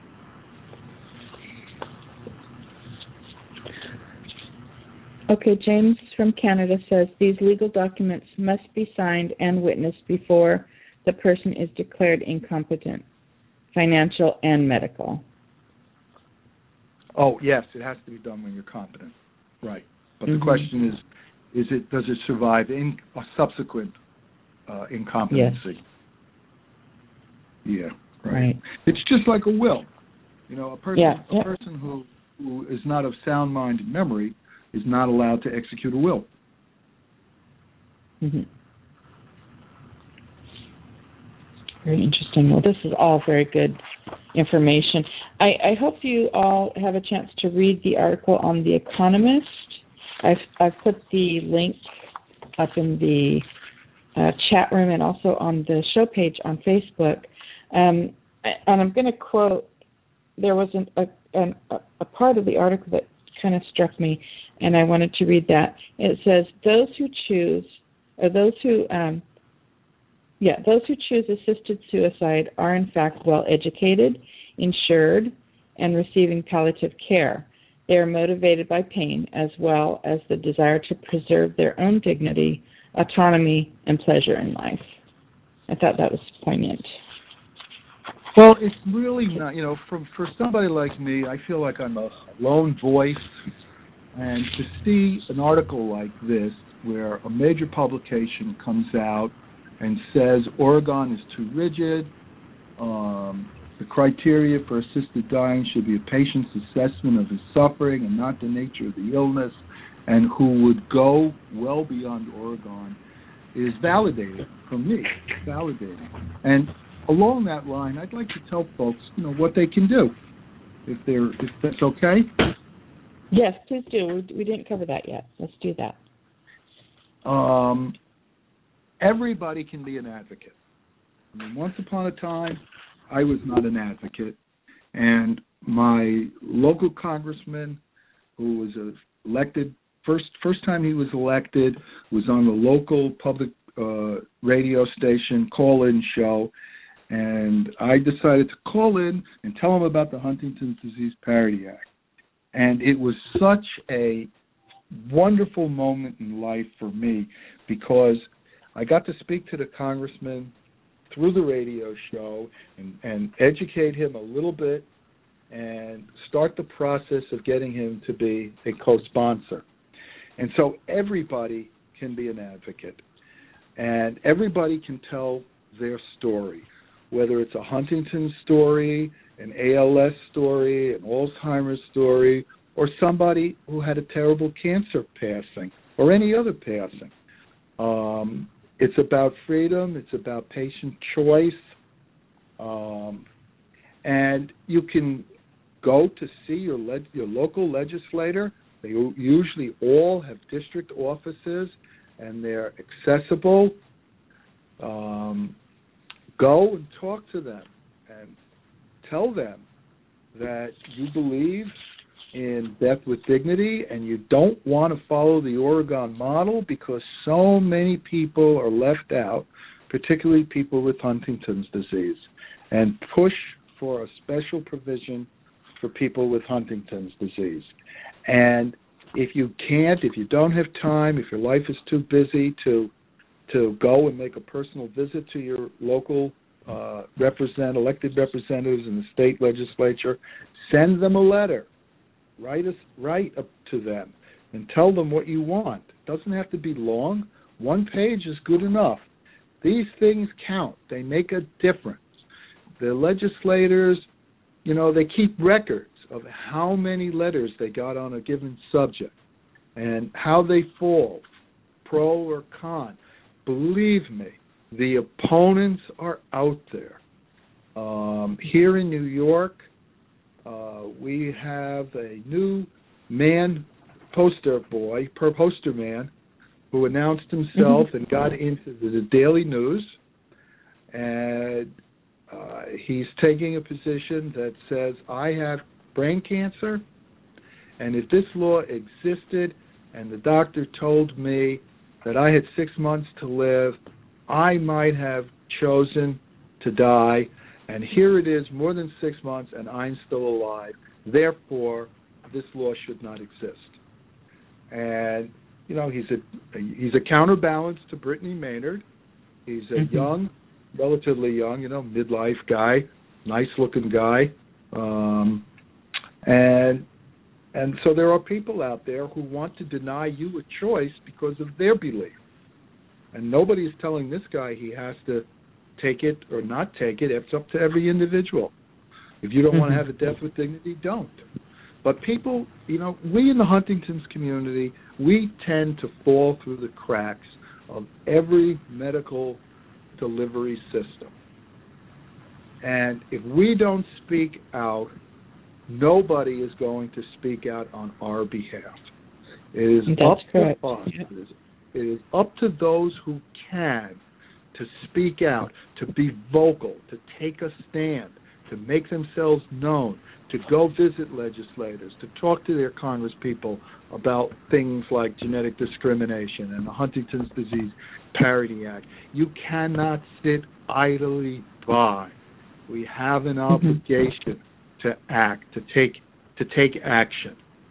Okay, James from Canada says these legal documents must be signed and witnessed before the person is declared incompetent, financial and medical. Oh, yes, it has to be done when you're competent, right? But mm-hmm. the question is, is it does it survive in a subsequent uh, incompetency? Yes. Yeah, right. right. It's just like a will. You know, a person, yeah. a yeah. person who, who is not of sound mind and memory is not allowed to execute a will. Mm-hmm. Very interesting. Well, this is all very good information. I, I hope you all have a chance to read the article on The Economist. I've, I've put the link up in the uh, chat room and also on the show page on Facebook. Um, and I'm going to quote, there was an, a, an, a part of the article that kind of struck me, and I wanted to read that. It says, those who choose, or those who, um, yeah, those who choose assisted suicide are in fact well educated, insured, and receiving palliative care. They are motivated by pain as well as the desire to preserve their own dignity, autonomy, and pleasure in life. I thought that was poignant. Well, it's really not, you know, from for somebody like me, I feel like I'm a lone voice, and to see an article like this where a major publication comes out and says Oregon is too rigid, um, the criteria for assisted dying should be a patient's assessment of his suffering and not the nature of the illness, and who would go well beyond Oregon, is validating for me, validating. And along that line, I'd like to tell folks, you know, what they can do, if they're, if that's okay. Yes, please do. We, we didn't cover that yet. Let's do that. Um, everybody can be an advocate. I mean, once upon a time, I was not an advocate, and my local congressman, who was elected first first time he was elected, was on the local public uh, radio station call-in show. And I decided to call in and tell him about the Huntington's Disease Parity Act. And it was such a wonderful moment in life for me because I got to speak to the congressman through the radio show and, and educate him a little bit and start the process of getting him to be a co-sponsor. And so everybody can be an advocate. And everybody can tell their story, whether it's a Huntington story, an A L S story, an Alzheimer's story, or somebody who had a terrible cancer passing, or any other passing. Um, it's about freedom. It's about patient choice. Um, and you can go to see your leg- your local legislator. They usually all have district offices, and they're accessible. Um, go and talk to them and tell them that you believe in Death with Dignity, and you don't want to follow the Oregon model because so many people are left out, particularly people with Huntington's disease, and push for a special provision for people with Huntington's disease. And if you can't, if you don't have time, if your life is too busy to to go and make a personal visit to your local uh, represent elected representatives in the state legislature, send them a letter. Write, a, write up to them and tell them what you want. It doesn't have to be long. One page is good enough. These things count. They make a difference. The legislators, you know, they keep records of how many letters they got on a given subject and how they fall, pro or con. Believe me, the opponents are out there. Um, here in New York, uh, we have a new man, poster boy, per poster man, who announced himself and got into the Daily News, and uh, he's taking a position that says, I have brain cancer, and if this law existed and the doctor told me that I had six months to live, I might have chosen to die, and here it is, more than six months, and I'm still alive. Therefore, this law should not exist. And, you know, he's a he's a counterbalance to Brittany Maynard. He's a mm-hmm. young, relatively young, you know, midlife guy, nice-looking guy. Um, and and so there are people out there who want to deny you a choice because of their belief. And nobody is telling this guy he has to take it or not take it. It's up to every individual. If you don't mm-hmm. want to have a death with dignity, don't. But people, you know, we in the Huntington's community, we tend to fall through the cracks of every medical delivery system. And if we don't speak out, nobody is going to speak out on our behalf. It is That's up correct. to us. It is, it is up to those who can to speak out, to be vocal, to take a stand, to make themselves known, to go visit legislators, to talk to their congresspeople about things like genetic discrimination and the Huntington's Disease Parity Act. You cannot sit idly by. We have an obligation to act, to take to take action.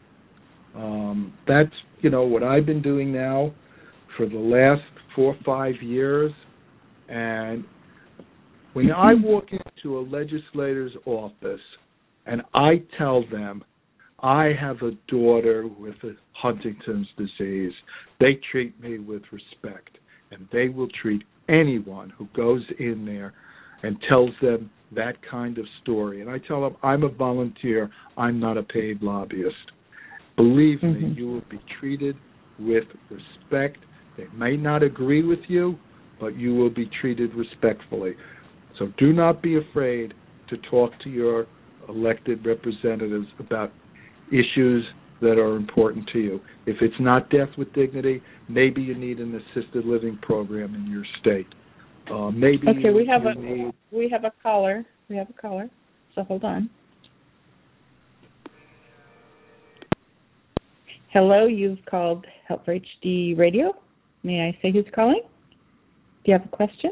Um, that's, you know, what I've been doing now for the last four or five years. And when I walk into a legislator's office and I tell them I have a daughter with a Huntington's disease, they treat me with respect, and they will treat anyone who goes in there and tells them that kind of story. And I tell them, I'm a volunteer, I'm not a paid lobbyist. Believe mm-hmm. me, you will be treated with respect. They may not agree with you, but you will be treated respectfully. So do not be afraid to talk to your elected representatives about issues that are important to you. If it's not death with dignity, maybe you need an assisted living program in your state. Uh, maybe okay, we have you a need... we have a caller. We have a caller. So hold on. Hello, you've called Help for H D Radio. May I say who's calling? Do you have a question?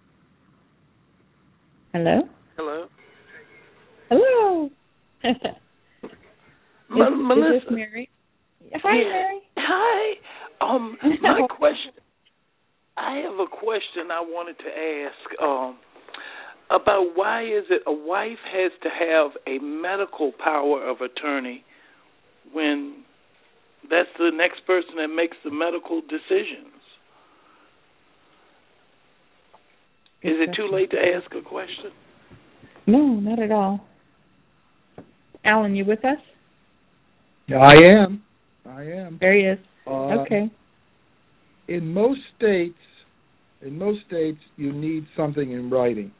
Hello? Hello? Hello! is, M- Melissa. Is this Mary? Hi, yeah. Mary. Hi. Um, my question, I have a question I wanted to ask um, about why is it a wife has to have a medical power of attorney when that's the next person that makes the medical decisions? Is it too late to ask a question? No, not at all. Alan, you with us? I am. I am. There he is. Uh, okay. In most states, in most states, you need something in writing.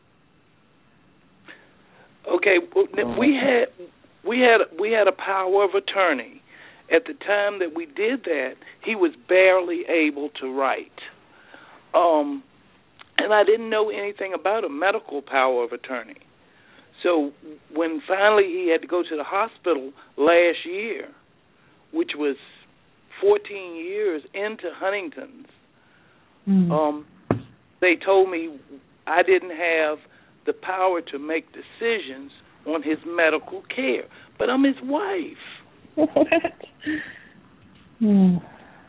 Okay, well, we had we had we had a power of attorney. At the time that we did that, he was barely able to write. Um. And I didn't know anything about a medical power of attorney. So when finally he had to go to the hospital last year, which was fourteen years into Huntington's, mm. um, they told me I didn't have the power to make decisions on his medical care. But I'm his wife. What? Hmm.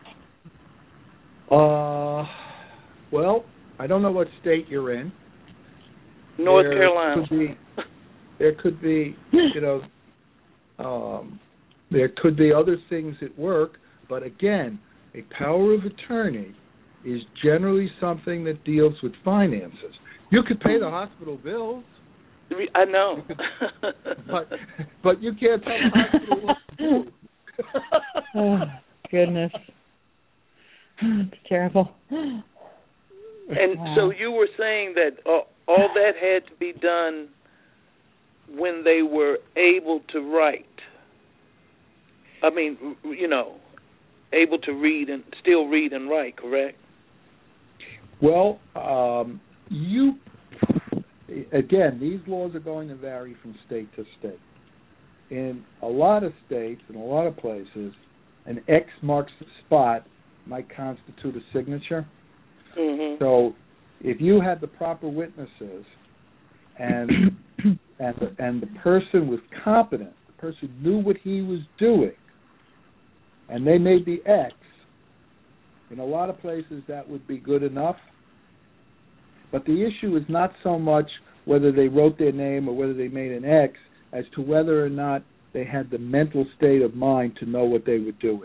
Uh, well, I don't know what state you're in. North there Carolina. Could be, there could be, you know, um, there could be other things at work, but again, a power of attorney is generally something that deals with finances. You could pay the hospital bills. I know. Could, but, but you can't tell the hospital what to do. Oh, goodness. It's terrible. And wow. So you were saying that uh, all that had to be done when they were able to write. I mean, you know, able to read and still read and write, correct? Well, um, you, again, these laws are going to vary from state to state. In a lot of states, in a lot of places, an X marks the spot might constitute a signature. Mm-hmm. So if you had the proper witnesses and and the, and the person was competent, the person knew what he was doing, and they made the X, in a lot of places that would be good enough. But the issue is not so much whether they wrote their name or whether they made an X as to whether or not they had the mental state of mind to know what they were doing.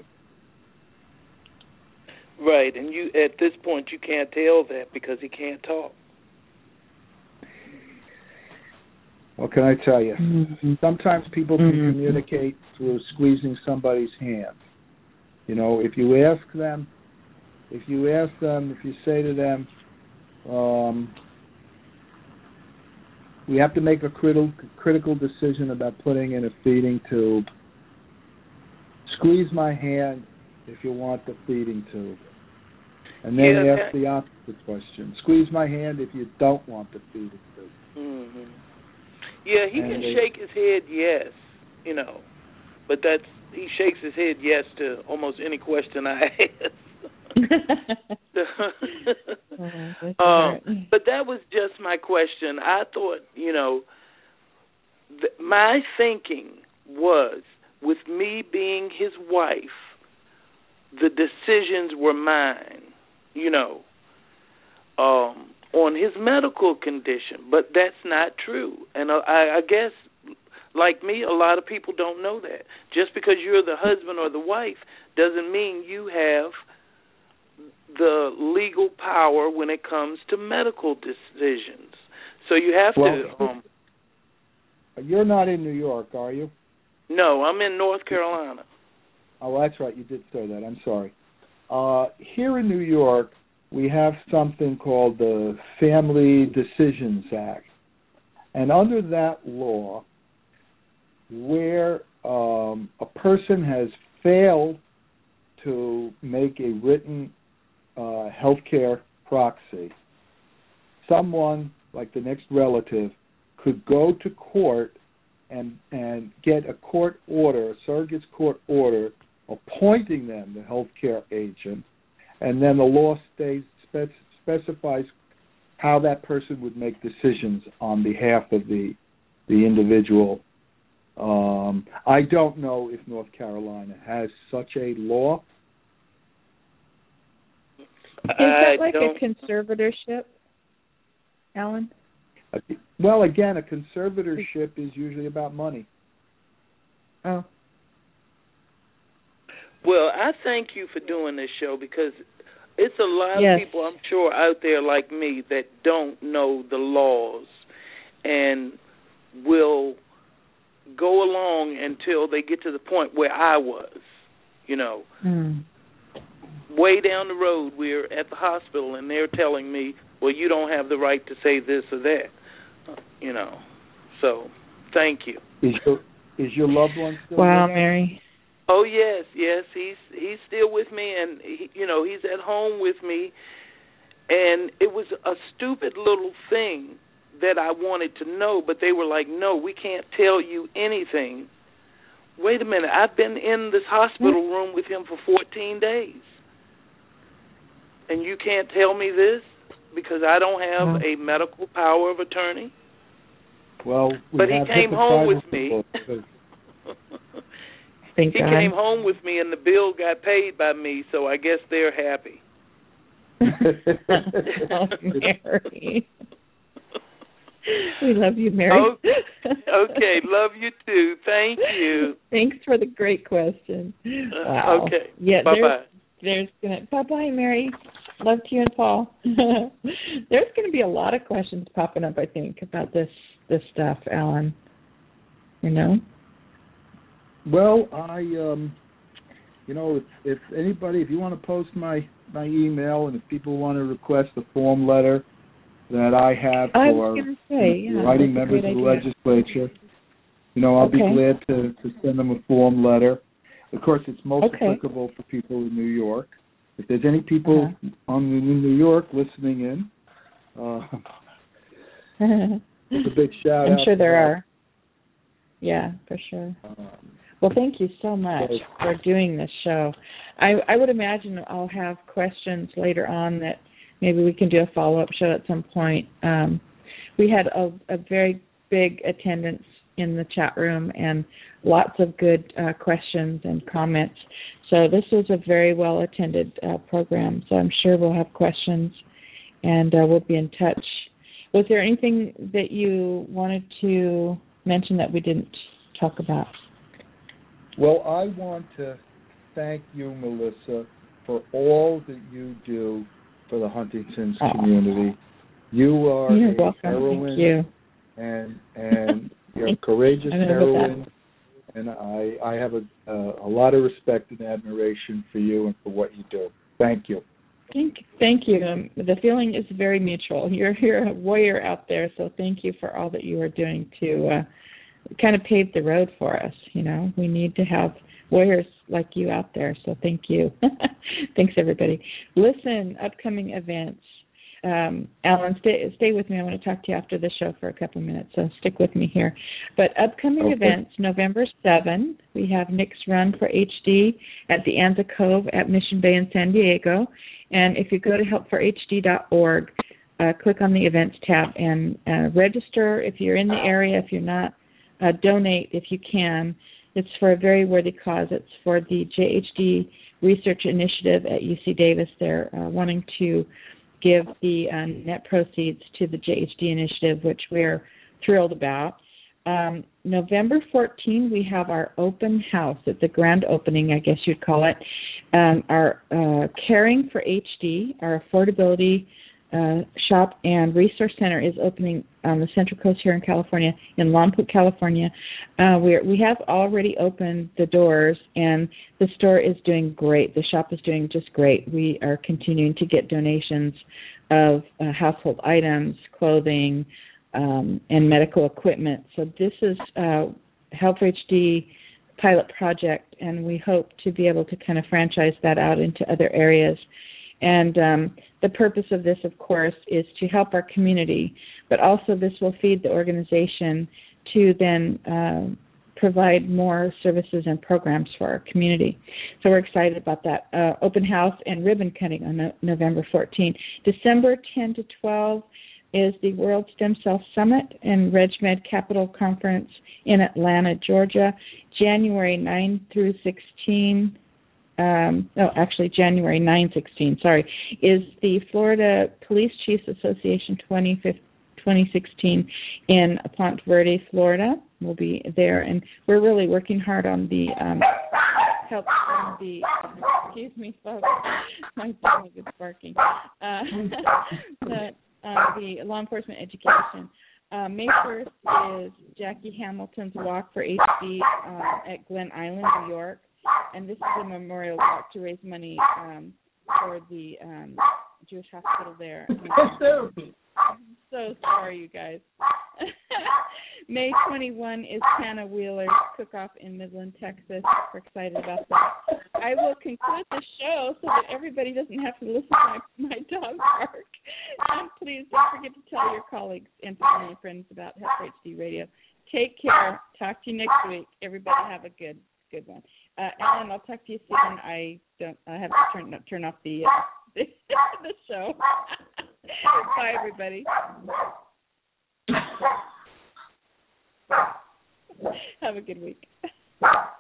Right, and you at this point you can't tell that because he can't talk. What can I tell you? Mm-hmm. Sometimes people can mm-hmm. communicate through squeezing somebody's hand. You know, if you ask them, if you ask them, if you say to them, um, we have to make a critical critical decision about putting in a feeding tube. Squeeze my hand if you want the feeding tube. And then yeah, ask the opposite question. Squeeze my hand if you don't want the feeding tube. Mm-hmm. Yeah, he and can they, shake his head yes, you know, but that's he shakes his head yes to almost any question I ask. oh, um, but that was just my question. I thought, you know, th- my thinking was, with me being his wife, the decisions were mine, you know, um, on his medical condition. But that's not true. And uh, I, I guess, like me, a lot of people don't know that. Just because you're the husband or the wife doesn't mean you have the legal power when it comes to medical decisions. So you have well, to... Um, you're not in New York, are you? No, I'm in North Carolina. Oh, that's right. You did say that. I'm sorry. Uh, here in New York, we have something called the Family Decisions Act. And under that law, where um, a person has failed to make a written uh, health care proxy, someone, like the next relative, could go to court and and get a court order, a surrogate's court order, appointing them the health care agent, and then the law states, spec, specifies how that person would make decisions on behalf of the the individual. Um, I don't know if North Carolina has such a law. Is that like don't... a conservatorship, Alan? Well, again, a conservatorship is usually about money. Oh. Well, I thank you for doing this show because it's a lot yes. of people, I'm sure, out there like me that don't know the laws and will go along until they get to the point where I was, you know. Mm. way down the road, we're at the hospital, and they're telling me, well, you don't have the right to say this or that, uh, you know. So, thank you. Is your, is your loved one still Wow, there? Mary. Oh, yes, yes, he's he's still with me, and, he, you know, he's at home with me, and it was a stupid little thing that I wanted to know, but they were like, no, we can't tell you anything. Wait a minute, I've been in this hospital room with him for fourteen days. And you can't tell me this because I don't have a medical power of attorney? Well, we but he have came home with me. Thank he God. came home with me, and the bill got paid by me, so I guess they're happy. Oh, Mary. We love you, Mary. Okay. Okay, love you too. Thank you. Thanks for the great question. Wow. Okay. Yeah, bye-bye. There's, there's gonna bye-bye, Mary. Love to you and Paul. There's going to be a lot of questions popping up, I think, about this this stuff, Alan. You know? Well, I, um, you know, if, if anybody, if you want to post my, my email, and if people want to request a form letter that I have I for was gonna say, yeah, writing that's a members great of the idea. legislature, you know, I'll Okay. be glad to, to send them a form letter. Of course, it's most Okay. applicable for people in New York. If there's any people Uh-huh. on in New York listening in, uh, it's a big shout I'm out. sure to there that. are. Yeah, for sure. Um, Well, thank you so much so, for doing this show. I, I would imagine I'll have questions later on that maybe we can do a follow-up show at some point. Um, we had a, a very big attendance in the chat room and lots of good uh, questions and comments. So this was a very well-attended uh, program, so I'm sure we'll have questions, and uh, we'll be in touch. Was there anything that you wanted to mention that we didn't talk about? Well, I want to thank you, Melissa, for all that you do for the Huntington's Oh. community. You are You're a welcome. heroine, Thank you. and and you're a courageous I know heroine, and I I have a uh, a lot of respect and admiration for you and for what you do. Thank you. Thank, thank you. Um, the feeling is very mutual. You're you're a warrior out there, so thank you for all that you are doing to uh, kind of pave the road for us. You know, we need to have warriors like you out there. So thank you. Thanks, everybody. Listen, upcoming events. Um, Alan, stay stay with me. I want to talk to you after the show for a couple of minutes, so stick with me here. But upcoming Okay. events, November seventh, we have Nick's Run for H D at the Anza Cove at Mission Bay in San Diego. And if you go to help for H D dot org, uh, click on the events tab and uh, register if you're in the area. If you're not, uh, donate if you can. It's for a very worthy cause. It's for the J H D Research Initiative at U C Davis. They're uh, wanting to give the uh, net proceeds to the J H D initiative, which we're thrilled about. Um, November fourteenth, we have our open house. It's a grand opening, I guess you'd call it. Um, our uh, Caring for H D, our affordability uh, shop and resource center is opening on the Central Coast here in California, in Lompoc, California. Uh, we we have already opened the doors, and the store is doing great. The shop is doing just great. We are continuing to get donations of uh, household items, clothing, um, and medical equipment. So this is uh, Help for H D pilot project, and we hope to be able to kind of franchise that out into other areas. And um, the purpose of this, of course, is to help our community, but also this will feed the organization to then uh, provide more services and programs for our community. So we're excited about that. Uh, open house and ribbon cutting on no- November fourteenth. December tenth to twelfth is the World Stem Cell Summit and RegMed Capital Conference in Atlanta, Georgia. January ninth through sixteenth, um, no, actually January ninth, sixteen, sorry, is the Florida Police Chiefs Association twenty sixteen in Ponte Verde, Florida. We'll be there, and we're really working hard on the um, help on the, excuse me, folks, my dog is barking, uh, the, uh, the law enforcement education. Uh, May first is Jackie Hamilton's Walk for H D uh, at Glen Island, New York, and this is a memorial walk to raise money um, for the um, Jewish hospital there. I'm so sorry, you guys. May twenty-first is Hannah Wheeler's Cook-Off in Midland, Texas. We're excited about that. I will conclude the show so that everybody doesn't have to listen to my, my dog bark. And please don't forget to tell your colleagues and family and friends about Heifer H D Radio. Take care. Talk to you next week. Everybody have a good good one. Uh, Ellen, I'll talk to you soon. I don't. I have to turn turn off the uh, the, the show. Bye, everybody. Have a good week.